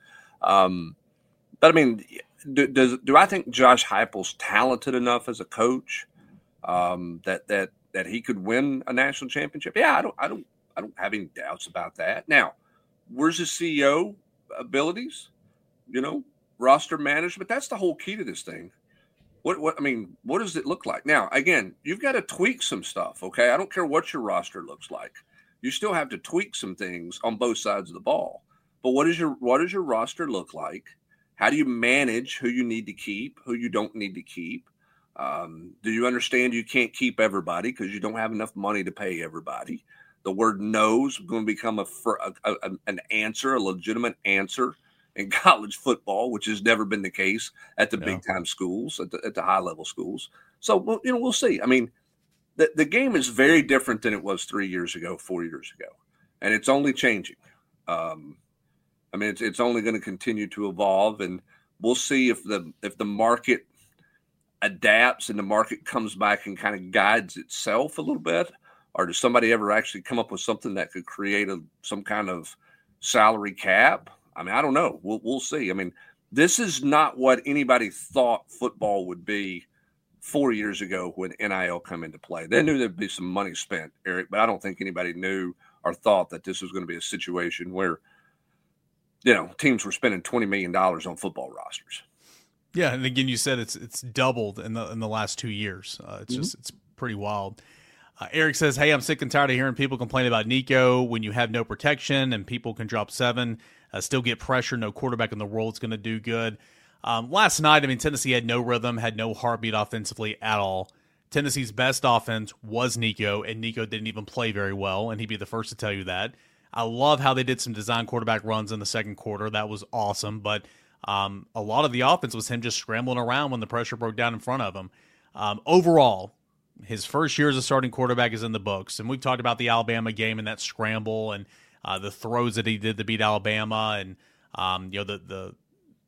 But do I think Josh Heupel's talented enough as a coach that he could win a national championship? Yeah, I don't have any doubts about that. Now, where's his CEO abilities? Roster management. That's the whole key to this thing. What does it look like? Now, again, you've got to tweak some stuff. Okay, I don't care what your roster looks like. You still have to tweak some things on both sides of the ball. But what does your roster look like? How do you manage who you need to keep, who you don't need to keep? Do you understand you can't keep everybody because you don't have enough money to pay everybody? The word no is going to become an answer, a legitimate answer in college football, which has never been the case at the big time schools, at the high level schools. So, we'll see. The game is very different than it was 3 years ago, 4 years ago, and it's only changing. It's only going to continue to evolve, and we'll see if the market adapts and the market comes back and kind of guides itself a little bit, or does somebody ever actually come up with something that could create some kind of salary cap? I don't know. We'll see. This is not what anybody thought football would be 4 years ago when NIL come into play. They knew there'd be some money spent, Eric, but I don't think anybody knew or thought that this was going to be a situation where, teams were spending $20 million on football rosters. Yeah, and again, you said it's doubled in the last 2 years. It's pretty wild. Eric says, hey, I'm sick and tired of hearing people complain about Nico when you have no protection and people can drop 7, still get pressure. No quarterback in the world is going to do good. Last night, Tennessee had no rhythm, had no heartbeat offensively at all. Tennessee's best offense was Nico, and Nico didn't even play very well, and he'd be the first to tell you that. I love how they did some design quarterback runs in the second quarter. That was awesome, but a lot of the offense was him just scrambling around when the pressure broke down in front of him. Overall, his first year as a starting quarterback is in the books, and we've talked about the Alabama game and that scramble and the throws that he did to beat Alabama, and the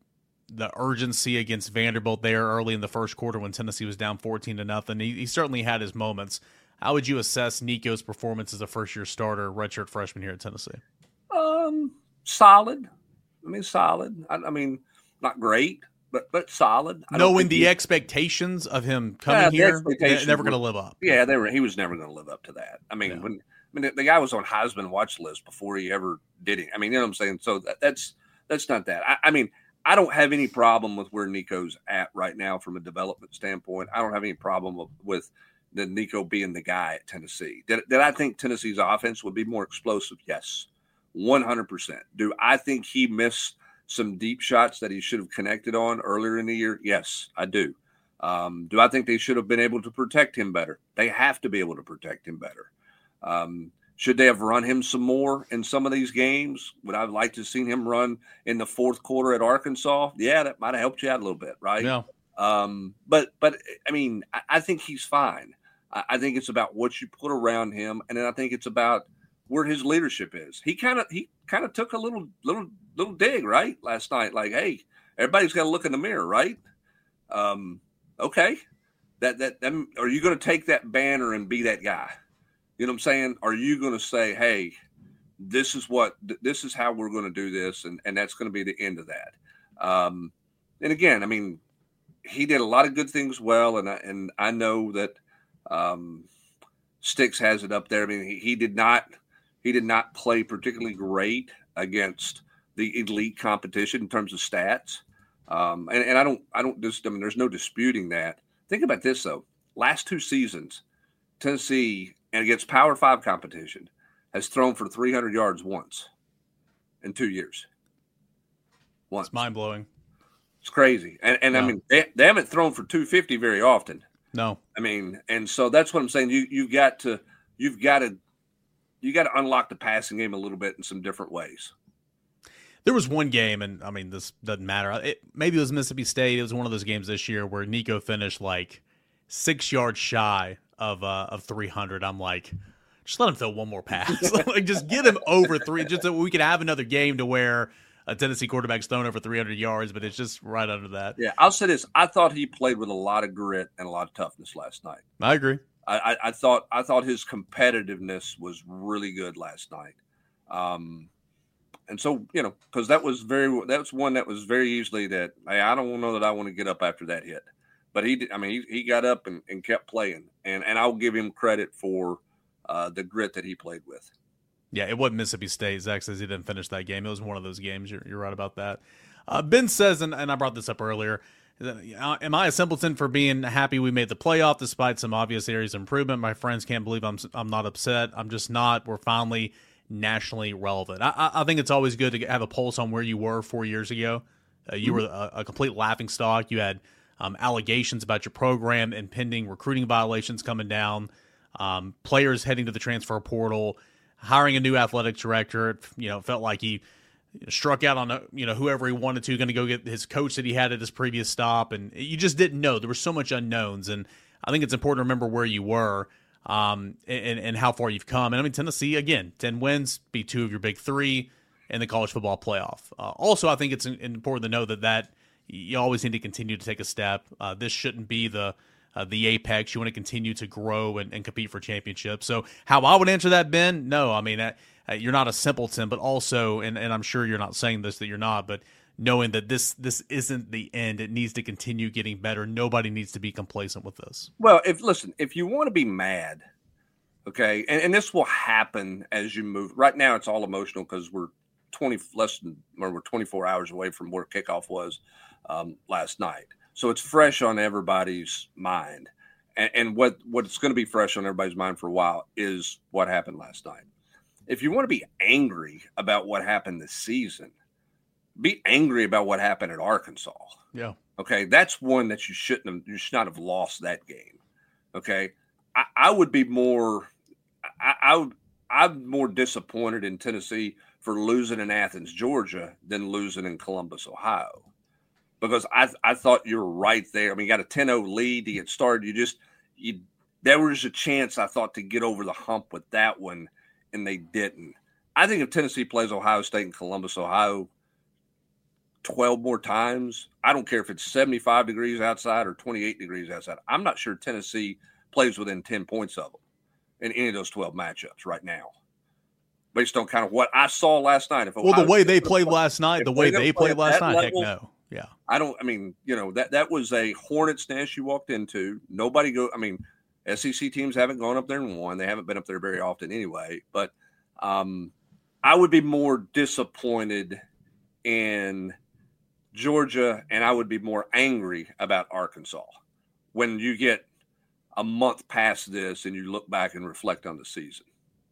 the urgency against Vanderbilt there early in the first quarter when Tennessee was down 14-0. He certainly had his moments. How would you assess Nico's performance as a first-year starter, redshirt freshman here at Tennessee? Solid. I mean, solid. I mean, not great, but solid. Knowing the expectations of him coming here, they're never going to live up. Yeah, he was never going to live up to that. I mean, the guy was on Heisman watch list before he ever did it. I mean, you know what I'm saying? So that's not that. I mean, I don't have any problem with where Nico's at right now from a development standpoint. I don't have any problem with the Nico being the guy at Tennessee. Did I think Tennessee's offense would be more explosive? Yes, 100%. Do I think he missed some deep shots that he should have connected on earlier in the year? Yes, I do. Do I think they should have been able to protect him better? They have to be able to protect him better. Should they have run him some more in some of these games? Would I have liked to have seen him run in the fourth quarter at Arkansas? Yeah, that might have helped you out a little bit, right? Yeah. But I mean, I think he's fine. I think it's about what you put around him, and then I think it's about where his leadership is. He kind of took a little dig, right, last night. Like, hey, everybody's got to look in the mirror, right? Okay, that are you going to take that banner and be that guy? You know what I'm saying? Are you going to say, hey, this is how we're going to do this, and that's going to be the end of that? And again, I mean, he did a lot of good things well, and I know that Sticks has it up there. I mean, he did not play particularly great against the elite competition in terms of stats, and I don't just. I mean, there's no disputing that. Think about this though: last two seasons, Tennessee, and against Power 5 competition, has thrown for 300 yards once in 2 years. Once. It's mind-blowing. It's crazy. And no. I mean, they haven't thrown for 250 very often. No. I mean, and so that's what I'm saying. You've got to unlock the passing game a little bit in some different ways. There was one game, and I mean, this doesn't matter. Maybe it was Mississippi State. It was one of those games this year where Nico finished like 6 yards shy of 300. I'm like, just let him throw one more pass. Like, just get him over 3, just so we could have another game to where a Tennessee quarterback's thrown over 300 yards, but it's just right under that. Yeah, I'll say this. I thought he played with a lot of grit and a lot of toughness last night. I agree. I thought his competitiveness was really good last night. And so, you know, because that's one that was very easily that, hey, I don't know that I want to get up after that hit. But he got up and kept playing. And I'll give him credit for the grit that he played with. Yeah, it wasn't Mississippi State. Zach says he didn't finish that game. It was one of those games. You're right about that. Ben says, and I brought this up earlier, am I a simpleton for being happy we made the playoff despite some obvious areas of improvement? My friends can't believe I'm not upset. I'm just not. We're finally nationally relevant. I think it's always good to have a pulse on where you were 4 years ago. You were a complete laughingstock. You had allegations about your program, impending recruiting violations coming down, players heading to the transfer portal, hiring a new athletic director. It felt like he struck out on whoever he wanted to, going to go get his coach that he had at his previous stop, and you just didn't know. There were so much unknowns, and I think it's important to remember where you were and how far you've come. And I mean, Tennessee, again, 10 wins, beat 2 of your big 3 in the college football playoff. Also, I think it's important to know that you always need to continue to take a step. This shouldn't be the apex. You want to continue to grow and compete for championships. So how I would answer that, Ben, no, I mean, you're not a simpleton, but also, and I'm sure you're not saying this, that you're not, but knowing that this isn't the end, it needs to continue getting better. Nobody needs to be complacent with this. Well, if you want to be mad, okay, and this will happen as you move. Right now, it's all emotional because we're 24 hours away from where kickoff was last night. So it's fresh on everybody's mind. And what's going to be fresh on everybody's mind for a while is what happened last night. If you want to be angry about what happened this season, be angry about what happened at Arkansas. Yeah. Okay. That's one that you should not have lost that game. Okay. I would be more, I'm more disappointed in Tennessee for losing in Athens, Georgia than losing in Columbus, Ohio. Because I thought you were right there. I mean, you got a 10-0 lead to get started. There was a chance, I thought, to get over the hump with that one, and they didn't. I think if Tennessee plays Ohio State in Columbus, Ohio 12 more times, I don't care if it's 75 degrees outside or 28 degrees outside. I'm not sure Tennessee plays within 10 points of them in any of those 12 matchups right now, based on kind of what I saw last night. Well, the way they played last night, heck no. Yeah. That was a hornet's nest you walked into. SEC teams haven't gone up there and won. They haven't been up there very often anyway. But I would be more disappointed in Georgia, and I would be more angry about Arkansas when you get a month past this and you look back and reflect on the season.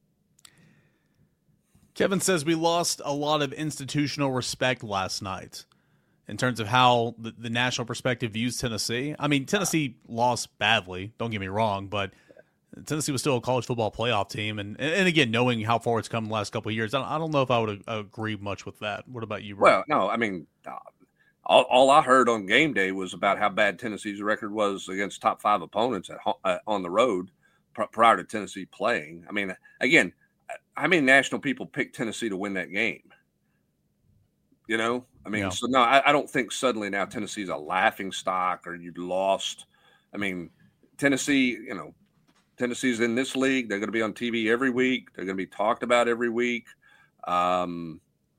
Kevin says we lost a lot of institutional respect last night in terms of how the national perspective views Tennessee. I mean, Tennessee lost badly, don't get me wrong, but Tennessee was still a college football playoff team. And again, knowing how far it's come the last couple of years, I don't know if I would agree much with that. What about you, Ray? Well, no, I mean, all I heard on game day was about how bad Tennessee's record was against top 5 opponents on the road prior to Tennessee playing. I mean, again, how many national people picked Tennessee to win that game? You know, I mean, So no, I don't think suddenly now Tennessee's a laughing stock or you'd lost. I mean, Tennessee's in this league. They're going to be on TV every week. They're going to be talked about every week. So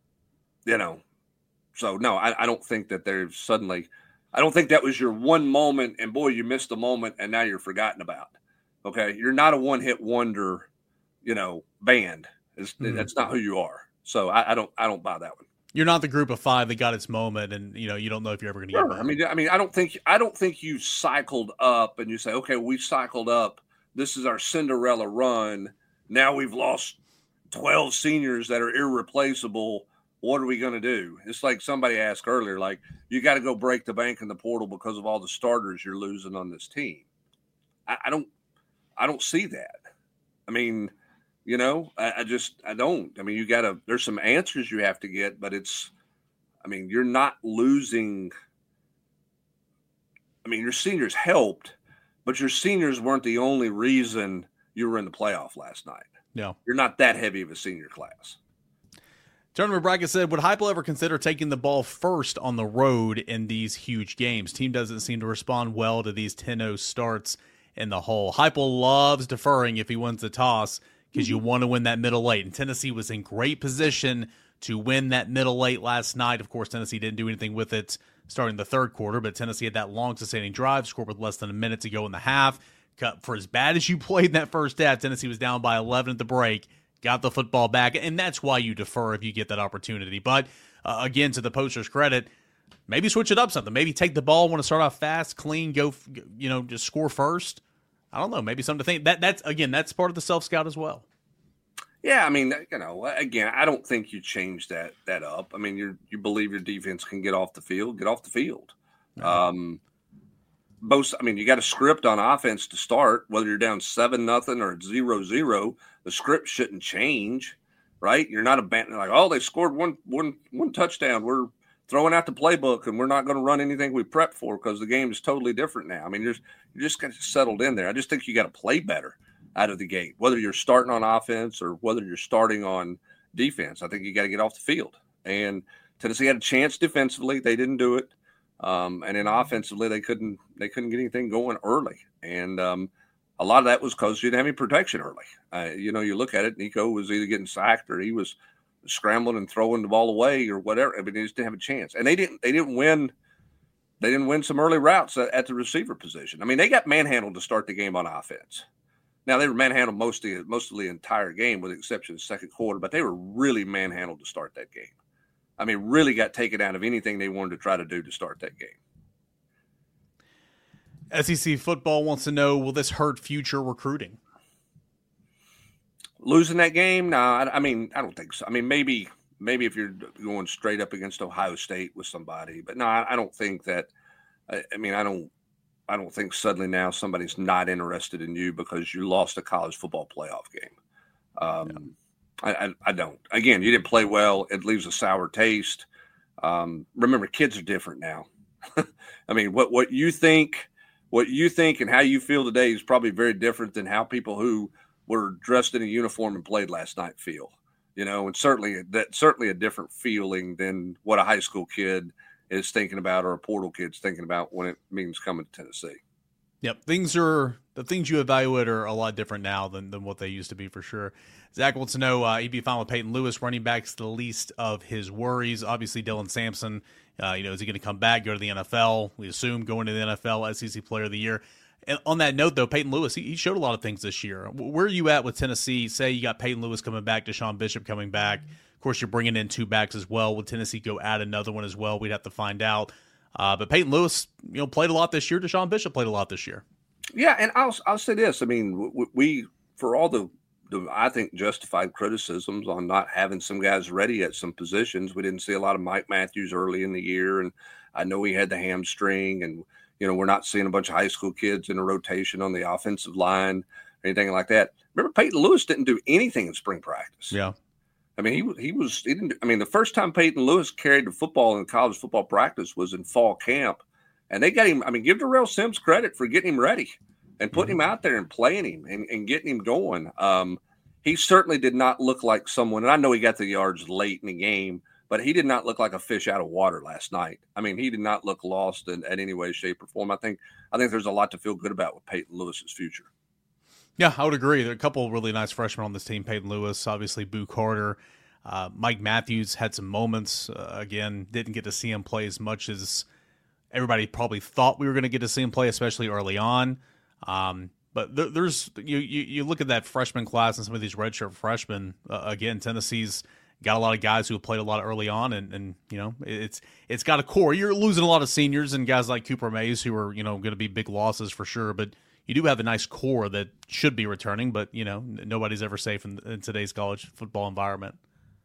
no, I don't think that there's suddenly, I don't think that was your one moment and boy, you missed a moment and now you're forgotten about. Okay. You're not a one-hit wonder, band. That's not who you are. So I don't buy that one. You're not the group of 5 that got its moment, and you don't know if you're ever going to get back. I mean, I don't think you cycled up and you say, okay, we cycled up. This is our Cinderella run. Now we've lost 12 seniors that are irreplaceable. What are we going to do? It's like somebody asked earlier, like you got to go break the bank in the portal because of all the starters you're losing on this team. I don't see that. I mean, I don't. I mean, there's some answers you have to get, but you're not losing. I mean, your seniors helped, but your seniors weren't the only reason you were in the playoff last night. No. You're not that heavy of a senior class. Tournament bracket said, would Heupel ever consider taking the ball first on the road in these huge games? Team doesn't seem to respond well to these 10-0 starts in the hole. Heupel loves deferring if he wins the toss, because you want to win that middle late. And Tennessee was in great position to win that middle late last night. Of course, Tennessee didn't do anything with it starting the third quarter, but Tennessee had that long sustaining drive, scored with less than a minute to go in the half. For as bad as you played in that first half, Tennessee was down by 11 at the break, got the football back, and that's why you defer if you get that opportunity. But again, to the Poachers' credit, maybe switch it up something. Maybe take the ball, want to start off fast, clean, go, just score first. I don't know, maybe something to think. That's part of the self-scout as well. Yeah, I mean, again, I don't think you change that up. I mean, you believe your defense can get off the field. No. You got a script on offense to start, whether you're down 7-0 or 0-0, the script shouldn't change, right? You're not abandoning they scored one touchdown. We're throwing out the playbook and we're not going to run anything we prepped for because the game is totally different now. I mean, you're just kind of settled in there. I just think you got to play better out of the gate, whether you're starting on offense or whether you're starting on defense. I think you got to get off the field. And Tennessee had a chance defensively. They didn't do it. And then offensively, they couldn't get anything going early. And a lot of that was because you didn't have any protection early. You look at it, Nico was either getting sacked or he was scrambling and throwing the ball away or whatever. I mean, they just didn't have a chance. And they didn't win. They didn't win some early routes at the receiver position. I mean, they got manhandled to start the game on offense. Now, they were manhandled most of the entire game with the exception of the second quarter, but they were really manhandled to start that game. I mean, really got taken out of anything they wanted to try to do to start that game. SEC football wants to know, will this hurt future recruiting? Losing that game? No, I don't think so. I mean, maybe if you're going straight up against Ohio State with somebody, but no, I don't think that. I don't think suddenly now somebody's not interested in you because you lost a college football playoff game. I don't. Again, you didn't play well. It leaves a sour taste. Remember, kids are different now. I mean, what you think and how you feel today is probably very different than how people who were dressed in a uniform and played last night feel. And certainly a different feeling than what a high school kid is thinking about, or a portal kid's thinking about when it means coming to Tennessee. Yep, the things you evaluate are a lot different now than what they used to be, for sure. Zach wants to know, he'd be fine with Peyton Lewis, running back's the least of his worries. Obviously, Dylan Sampson, is he going to come back, go to the NFL? We assume going to the NFL, SEC Player of the Year. And on that note, though, Peyton Lewis, he showed a lot of things this year. Where are you at with Tennessee? Say you got Peyton Lewis coming back, Deshaun Bishop coming back. Of course, you're bringing in 2 backs as well. Would Tennessee go add another one as well? We'd have to find out. But Peyton Lewis, played a lot this year. Deshaun Bishop played a lot this year. Yeah, and I'll say this. I mean, we for all the I think justified criticisms on not having some guys ready at some positions. We didn't see a lot of Mike Matthews early in the year, and I know he had the hamstring, and we're not seeing a bunch of high school kids in a rotation on the offensive line or anything like that. Remember, Peyton Lewis didn't do anything in spring practice. Yeah, I mean, he didn't. I mean, the first time Peyton Lewis carried the football in college football practice was in fall camp. And they got him. I mean, give Darrell Sims credit for getting him ready and putting him out there and playing him and getting him going. He certainly did not look like someone, and I know he got the yards late in the game, but he did not look like a fish out of water last night. I mean, he did not look lost in any way, shape, or form. I think there's a lot to feel good about with Peyton Lewis's future. Yeah, I would agree. There are a couple of really nice freshmen on this team. Peyton Lewis, obviously Boo Carter. Mike Matthews had some moments. Again, didn't get to see him play as much as everybody probably thought we were going to get to see him play, especially early on. But there's you look at that freshman class and some of these redshirt freshmen. Again, Tennessee's got a lot of guys who have played a lot early on, and it's got a core. You're losing a lot of seniors and guys like Cooper Mays who are going to be big losses for sure. But you do have a nice core that should be returning. But nobody's ever safe in today's college football environment.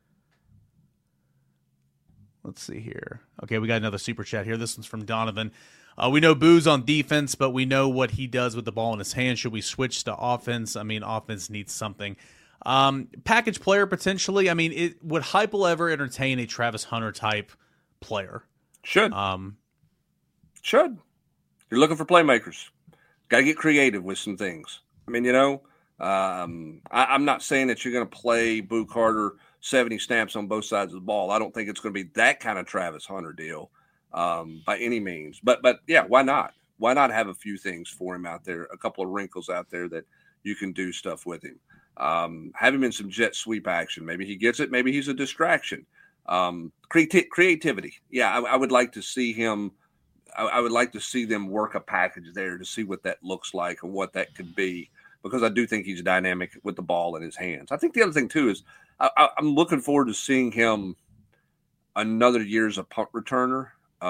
Let's see here. Okay, we got another super chat here. This one's from Donovan. We know Boo's on defense, but we know what he does with the ball in his hand. Should we switch to offense? I mean, offense needs something. Package player, potentially. I mean, would Heupel ever entertain a Travis Hunter type player? Should. Should. You're looking for playmakers. Got to get creative with some things. I mean, I'm not saying that you're going to play Boo Carter 70 snaps on both sides of the ball. I don't think it's going to be that kind of Travis Hunter deal by any means. But yeah, why not? Why not have a few things for him out there, a couple of wrinkles out there that you can do stuff with him. Have him in some jet sweep action. Maybe he gets it. Maybe he's a distraction. Creativity. Yeah, I would like to see him. I would like to see them work a package there to see what that looks like and what that could be, because I do think he's dynamic with the ball in his hands. I think the other thing, too, is I'm looking forward to seeing him another year as a punt returner.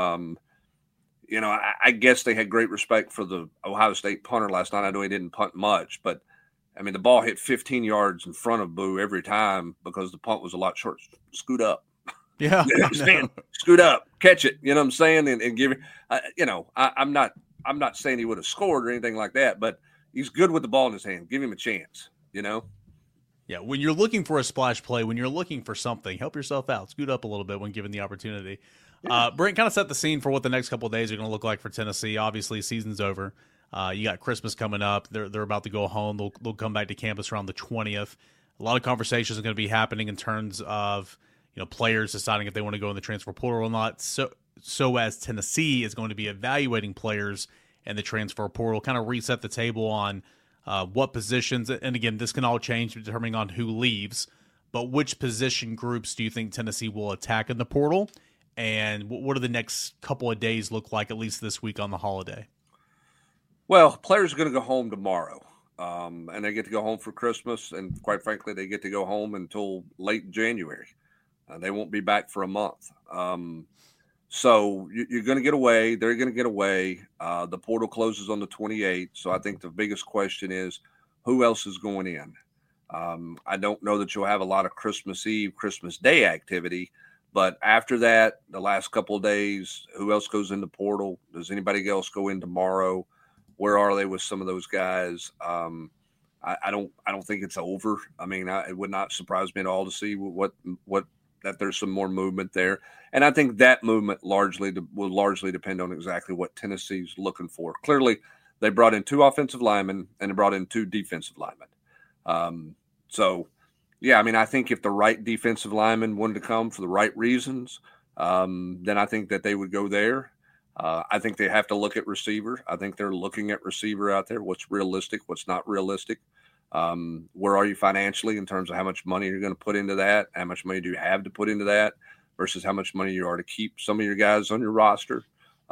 I guess they had great respect for the Ohio State punter last night. I know he didn't punt much, but, I mean, the ball hit 15 yards in front of Boo every time because the punt was a lot short. Scoot up. Yeah. Scoot up, catch it. You know what I'm saying? And give it, I'm not saying he would have scored or anything like that, but he's good with the ball in his hand. Give him a chance, Yeah, when you're looking for a splash play, when you're looking for something, help yourself out. Scoot up a little bit when given the opportunity. Yeah. Brent, kind of set the scene for what the next couple of days are going to look like for Tennessee. Obviously, season's over. You got Christmas coming up. They're about to go home. They'll come back to campus around the 20th. A lot of conversations are going to be happening in terms of players deciding if they want to go in the transfer portal or not. So as Tennessee is going to be evaluating players in the transfer portal, kind of reset the table on what positions, and again, this can all change depending on who leaves, but which position groups do you think Tennessee will attack in the portal, and what do the next couple of days look like, at least this week on the holiday? Well, players are going to go home tomorrow, and they get to go home for Christmas, and quite frankly, they get to go home until late January. They won't be back for a month. So you're going to get away. They're going to get away. The portal closes on the 28th. So I think the biggest question is who else is going in? I don't know that you'll have a lot of Christmas Eve, Christmas Day activity. But after that, the last couple of days, who else goes in the portal? Does anybody else go in tomorrow? Where are they with some of those guys? I don't think it's over. I mean, it would not surprise me at all to see what that there's some more movement there. And I think that movement will largely depend on exactly what Tennessee's looking for. Clearly, they brought in 2 offensive linemen and they brought in 2 defensive linemen. So, yeah, I mean, I think if the right defensive lineman wanted to come for the right reasons, then I think that they would go there. I think they have to look at receiver. I think they're looking at receiver out there. What's realistic? What's not realistic? Where are you financially in terms of how much money you're going to put into that? How much money do you have to put into that versus how much money you are to keep some of your guys on your roster?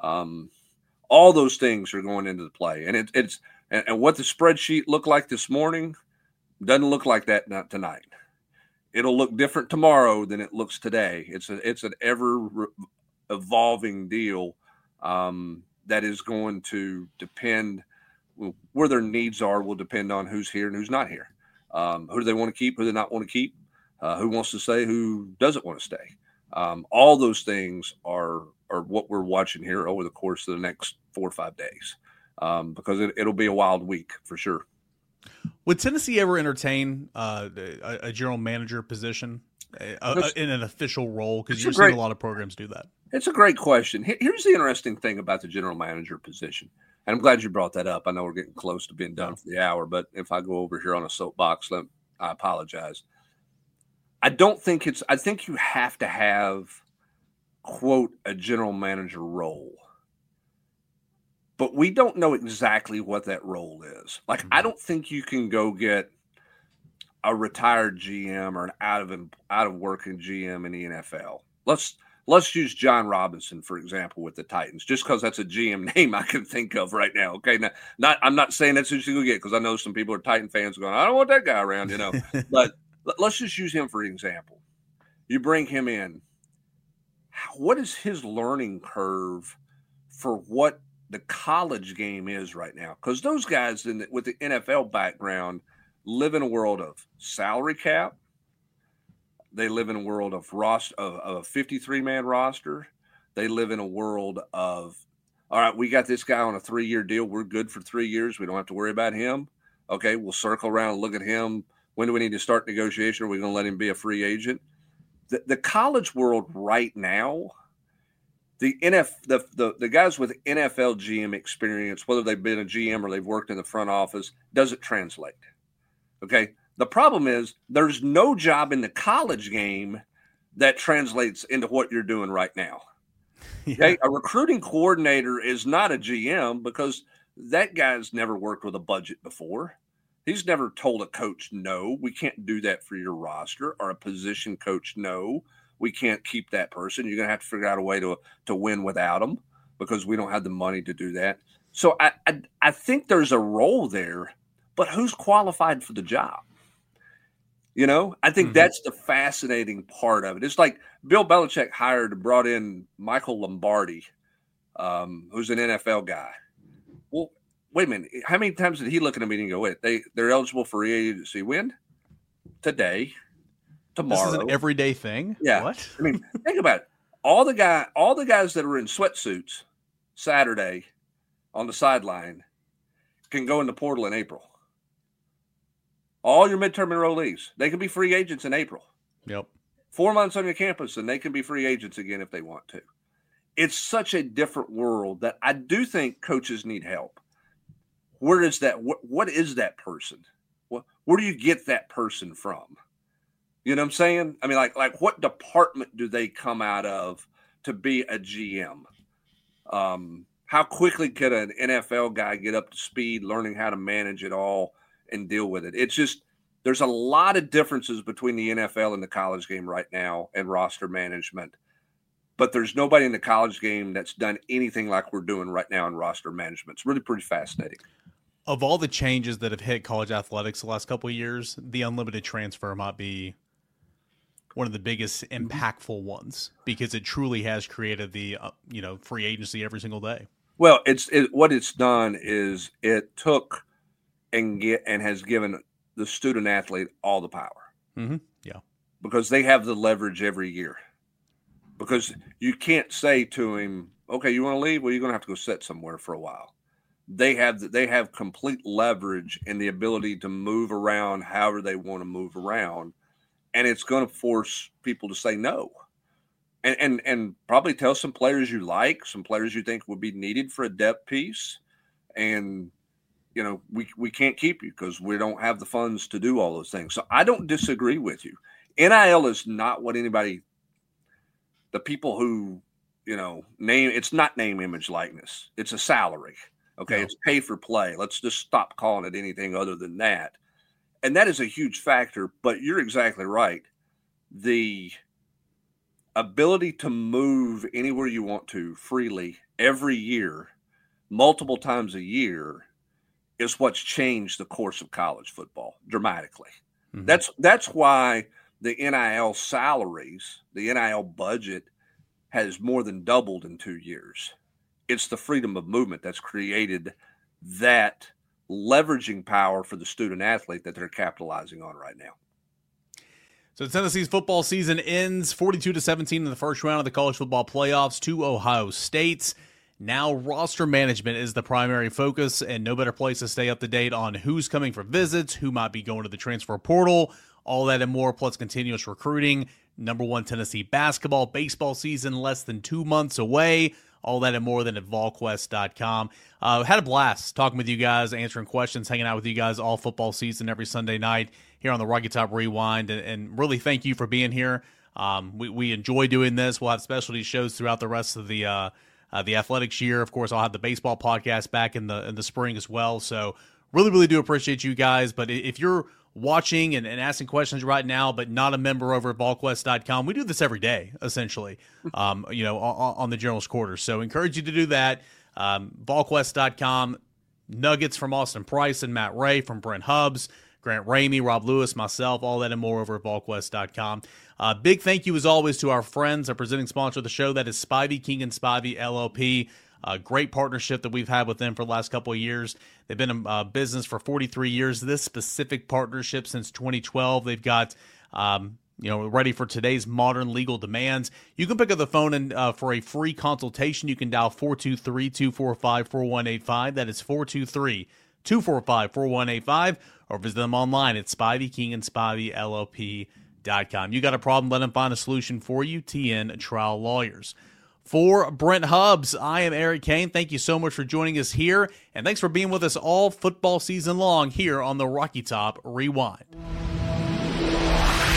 All those things are going into the play. And it's what the spreadsheet looked like this morning doesn't look like that not tonight. It'll look different tomorrow than it looks today. It's an ever evolving deal that is going to depend where their needs are will depend on who's here and who's not here. Who do they want to keep? Who do they not want to keep? Who wants to stay? Who doesn't want to stay? All those things are what we're watching here over the course of the next 4 or 5 days because it'll be a wild week for sure. Would Tennessee ever entertain a general manager position in an official role? Because you're seeing a lot of programs do that. It's a great question. Here's the interesting thing about the general manager position. And I'm glad you brought that up. I know we're getting close to being done for the hour, but if I go over here on a soapbox, I apologize. I think you have to have, quote, a general manager role. But we don't know exactly what that role is. Like, I don't think you can go get a retired GM or an out of working GM in the NFL. Let's use John Robinson, for example, with the Titans, just because that's a GM name I can think of right now. Okay, I'm not saying that's who you get because I know some people are Titan fans going, I don't want that guy around, But let's just use him for example. You bring him in. What is his learning curve for what the college game is right now? Because those guys with the NFL background live in a world of salary cap. They live in a world of a 53-man roster. They live in a world of, all right, we got this guy on a 3-year deal. We're good for 3 years. We don't have to worry about him. Okay, we'll circle around and look at him. When do we need to start negotiation? Are we going to let him be a free agent? The college world right now, the guys with NFL GM experience, whether they've been a GM or they've worked in the front office, doesn't translate. Okay. The problem is there's no job in the college game that translates into what you're doing right now. Yeah. Okay? A recruiting coordinator is not a GM because that guy's never worked with a budget before. He's never told a coach, no, we can't do that for your roster, or a position coach, no, we can't keep that person. You're going to have to figure out a way to win without them because we don't have the money to do that. So I think there's a role there, but who's qualified for the job? I think that's the fascinating part of it. It's like Bill Belichick brought in Michael Lombardi, who's an NFL guy. Well, wait a minute. How many times did he look at a meeting and go, wait, they're eligible for free agency when? Today, tomorrow. This is an everyday thing? Yeah. What? I mean, think about it. All the guys that are in sweatsuits Saturday on the sideline can go in the portal in April. All your midterm enrollees, they can be free agents in April. Yep. 4 months on your campus, and they can be free agents again if they want to. It's such a different world that I do think coaches need help. Where is that? What is that person? Where do you get that person from? You know what I'm saying? I mean, like what department do they come out of to be a GM? How quickly could an NFL guy get up to speed, learning how to manage it all and deal with it? It's just, there's a lot of differences between the NFL and the college game right now and roster management, but there's nobody in the college game that's done anything like we're doing right now in roster management. It's really pretty fascinating. Of all the changes that have hit college athletics the last couple of years, the unlimited transfer might be one of the biggest impactful ones because it truly has created the free agency every single day. Well, what it's done is it took and has given the student athlete all the power. Mm-hmm. Yeah. Because they have the leverage every year. Because you can't say to him, okay, you want to leave? Well, you're going to have to go sit somewhere for a while. They have complete leverage and the ability to move around however they want to move around. And it's going to force people to say no. And probably tell some players you like, some players you think would be needed for a depth piece. And we can't keep you because we don't have the funds to do all those things. So I don't disagree with you. NIL is not what anybody the people who, it's not name, image, likeness. It's a salary. Okay. No. It's pay for play. Let's just stop calling it anything other than that. And that is a huge factor, but you're exactly right. The ability to move anywhere you want to freely every year, multiple times a year, is what's changed the course of college football dramatically. Mm-hmm. That's why the NIL salaries, the NIL budget has more than doubled in 2 years. It's the freedom of movement that's created that leveraging power for the student athlete that they're capitalizing on right now. So Tennessee's football season ends 42-17 in the first round of the college football playoffs to Ohio State. Now roster management is the primary focus, and no better place to stay up to date on who's coming for visits, who might be going to the transfer portal, all that and more, plus continuous recruiting. Number one Tennessee basketball, baseball season less than 2 months away. All that and more than at volquest.com. Had a blast talking with you guys, answering questions, hanging out with you guys all football season every Sunday night here on the Rocky Top Rewind. And really thank you for being here. We enjoy doing this. We'll have specialty shows throughout the rest of the athletics year. Of course, I'll have the baseball podcast back in the spring as well. So really, really do appreciate you guys. But if you're watching and asking questions right now, but not a member over at volquest.com, we do this every day, essentially, on the General's Quarters. So encourage you to do that. volquest.com, nuggets from Austin Price and Matt Ray, from Brent Hubbs, Grant Ramey, Rob Lewis, myself, all that and more over at volquest.com. Big thank you, as always, to our friends, our presenting sponsor of the show, that is Spivey, King & Spivey, LLP. A great partnership that we've had with them for the last couple of years. They've been in business for 43 years. This specific partnership since 2012. They've got, ready for today's modern legal demands. You can pick up the phone and for a free consultation. You can dial 423-245-4185. That is 423-245-4185. Or visit them online at Spivey, King & Spivey, LLP.com. You got a problem, let them find a solution for you. TN Trial Lawyers. For Brent Hubbs, I am Eric Kane. Thank you so much for joining us here, and thanks for being with us all football season long here on the Rocky Top Rewind.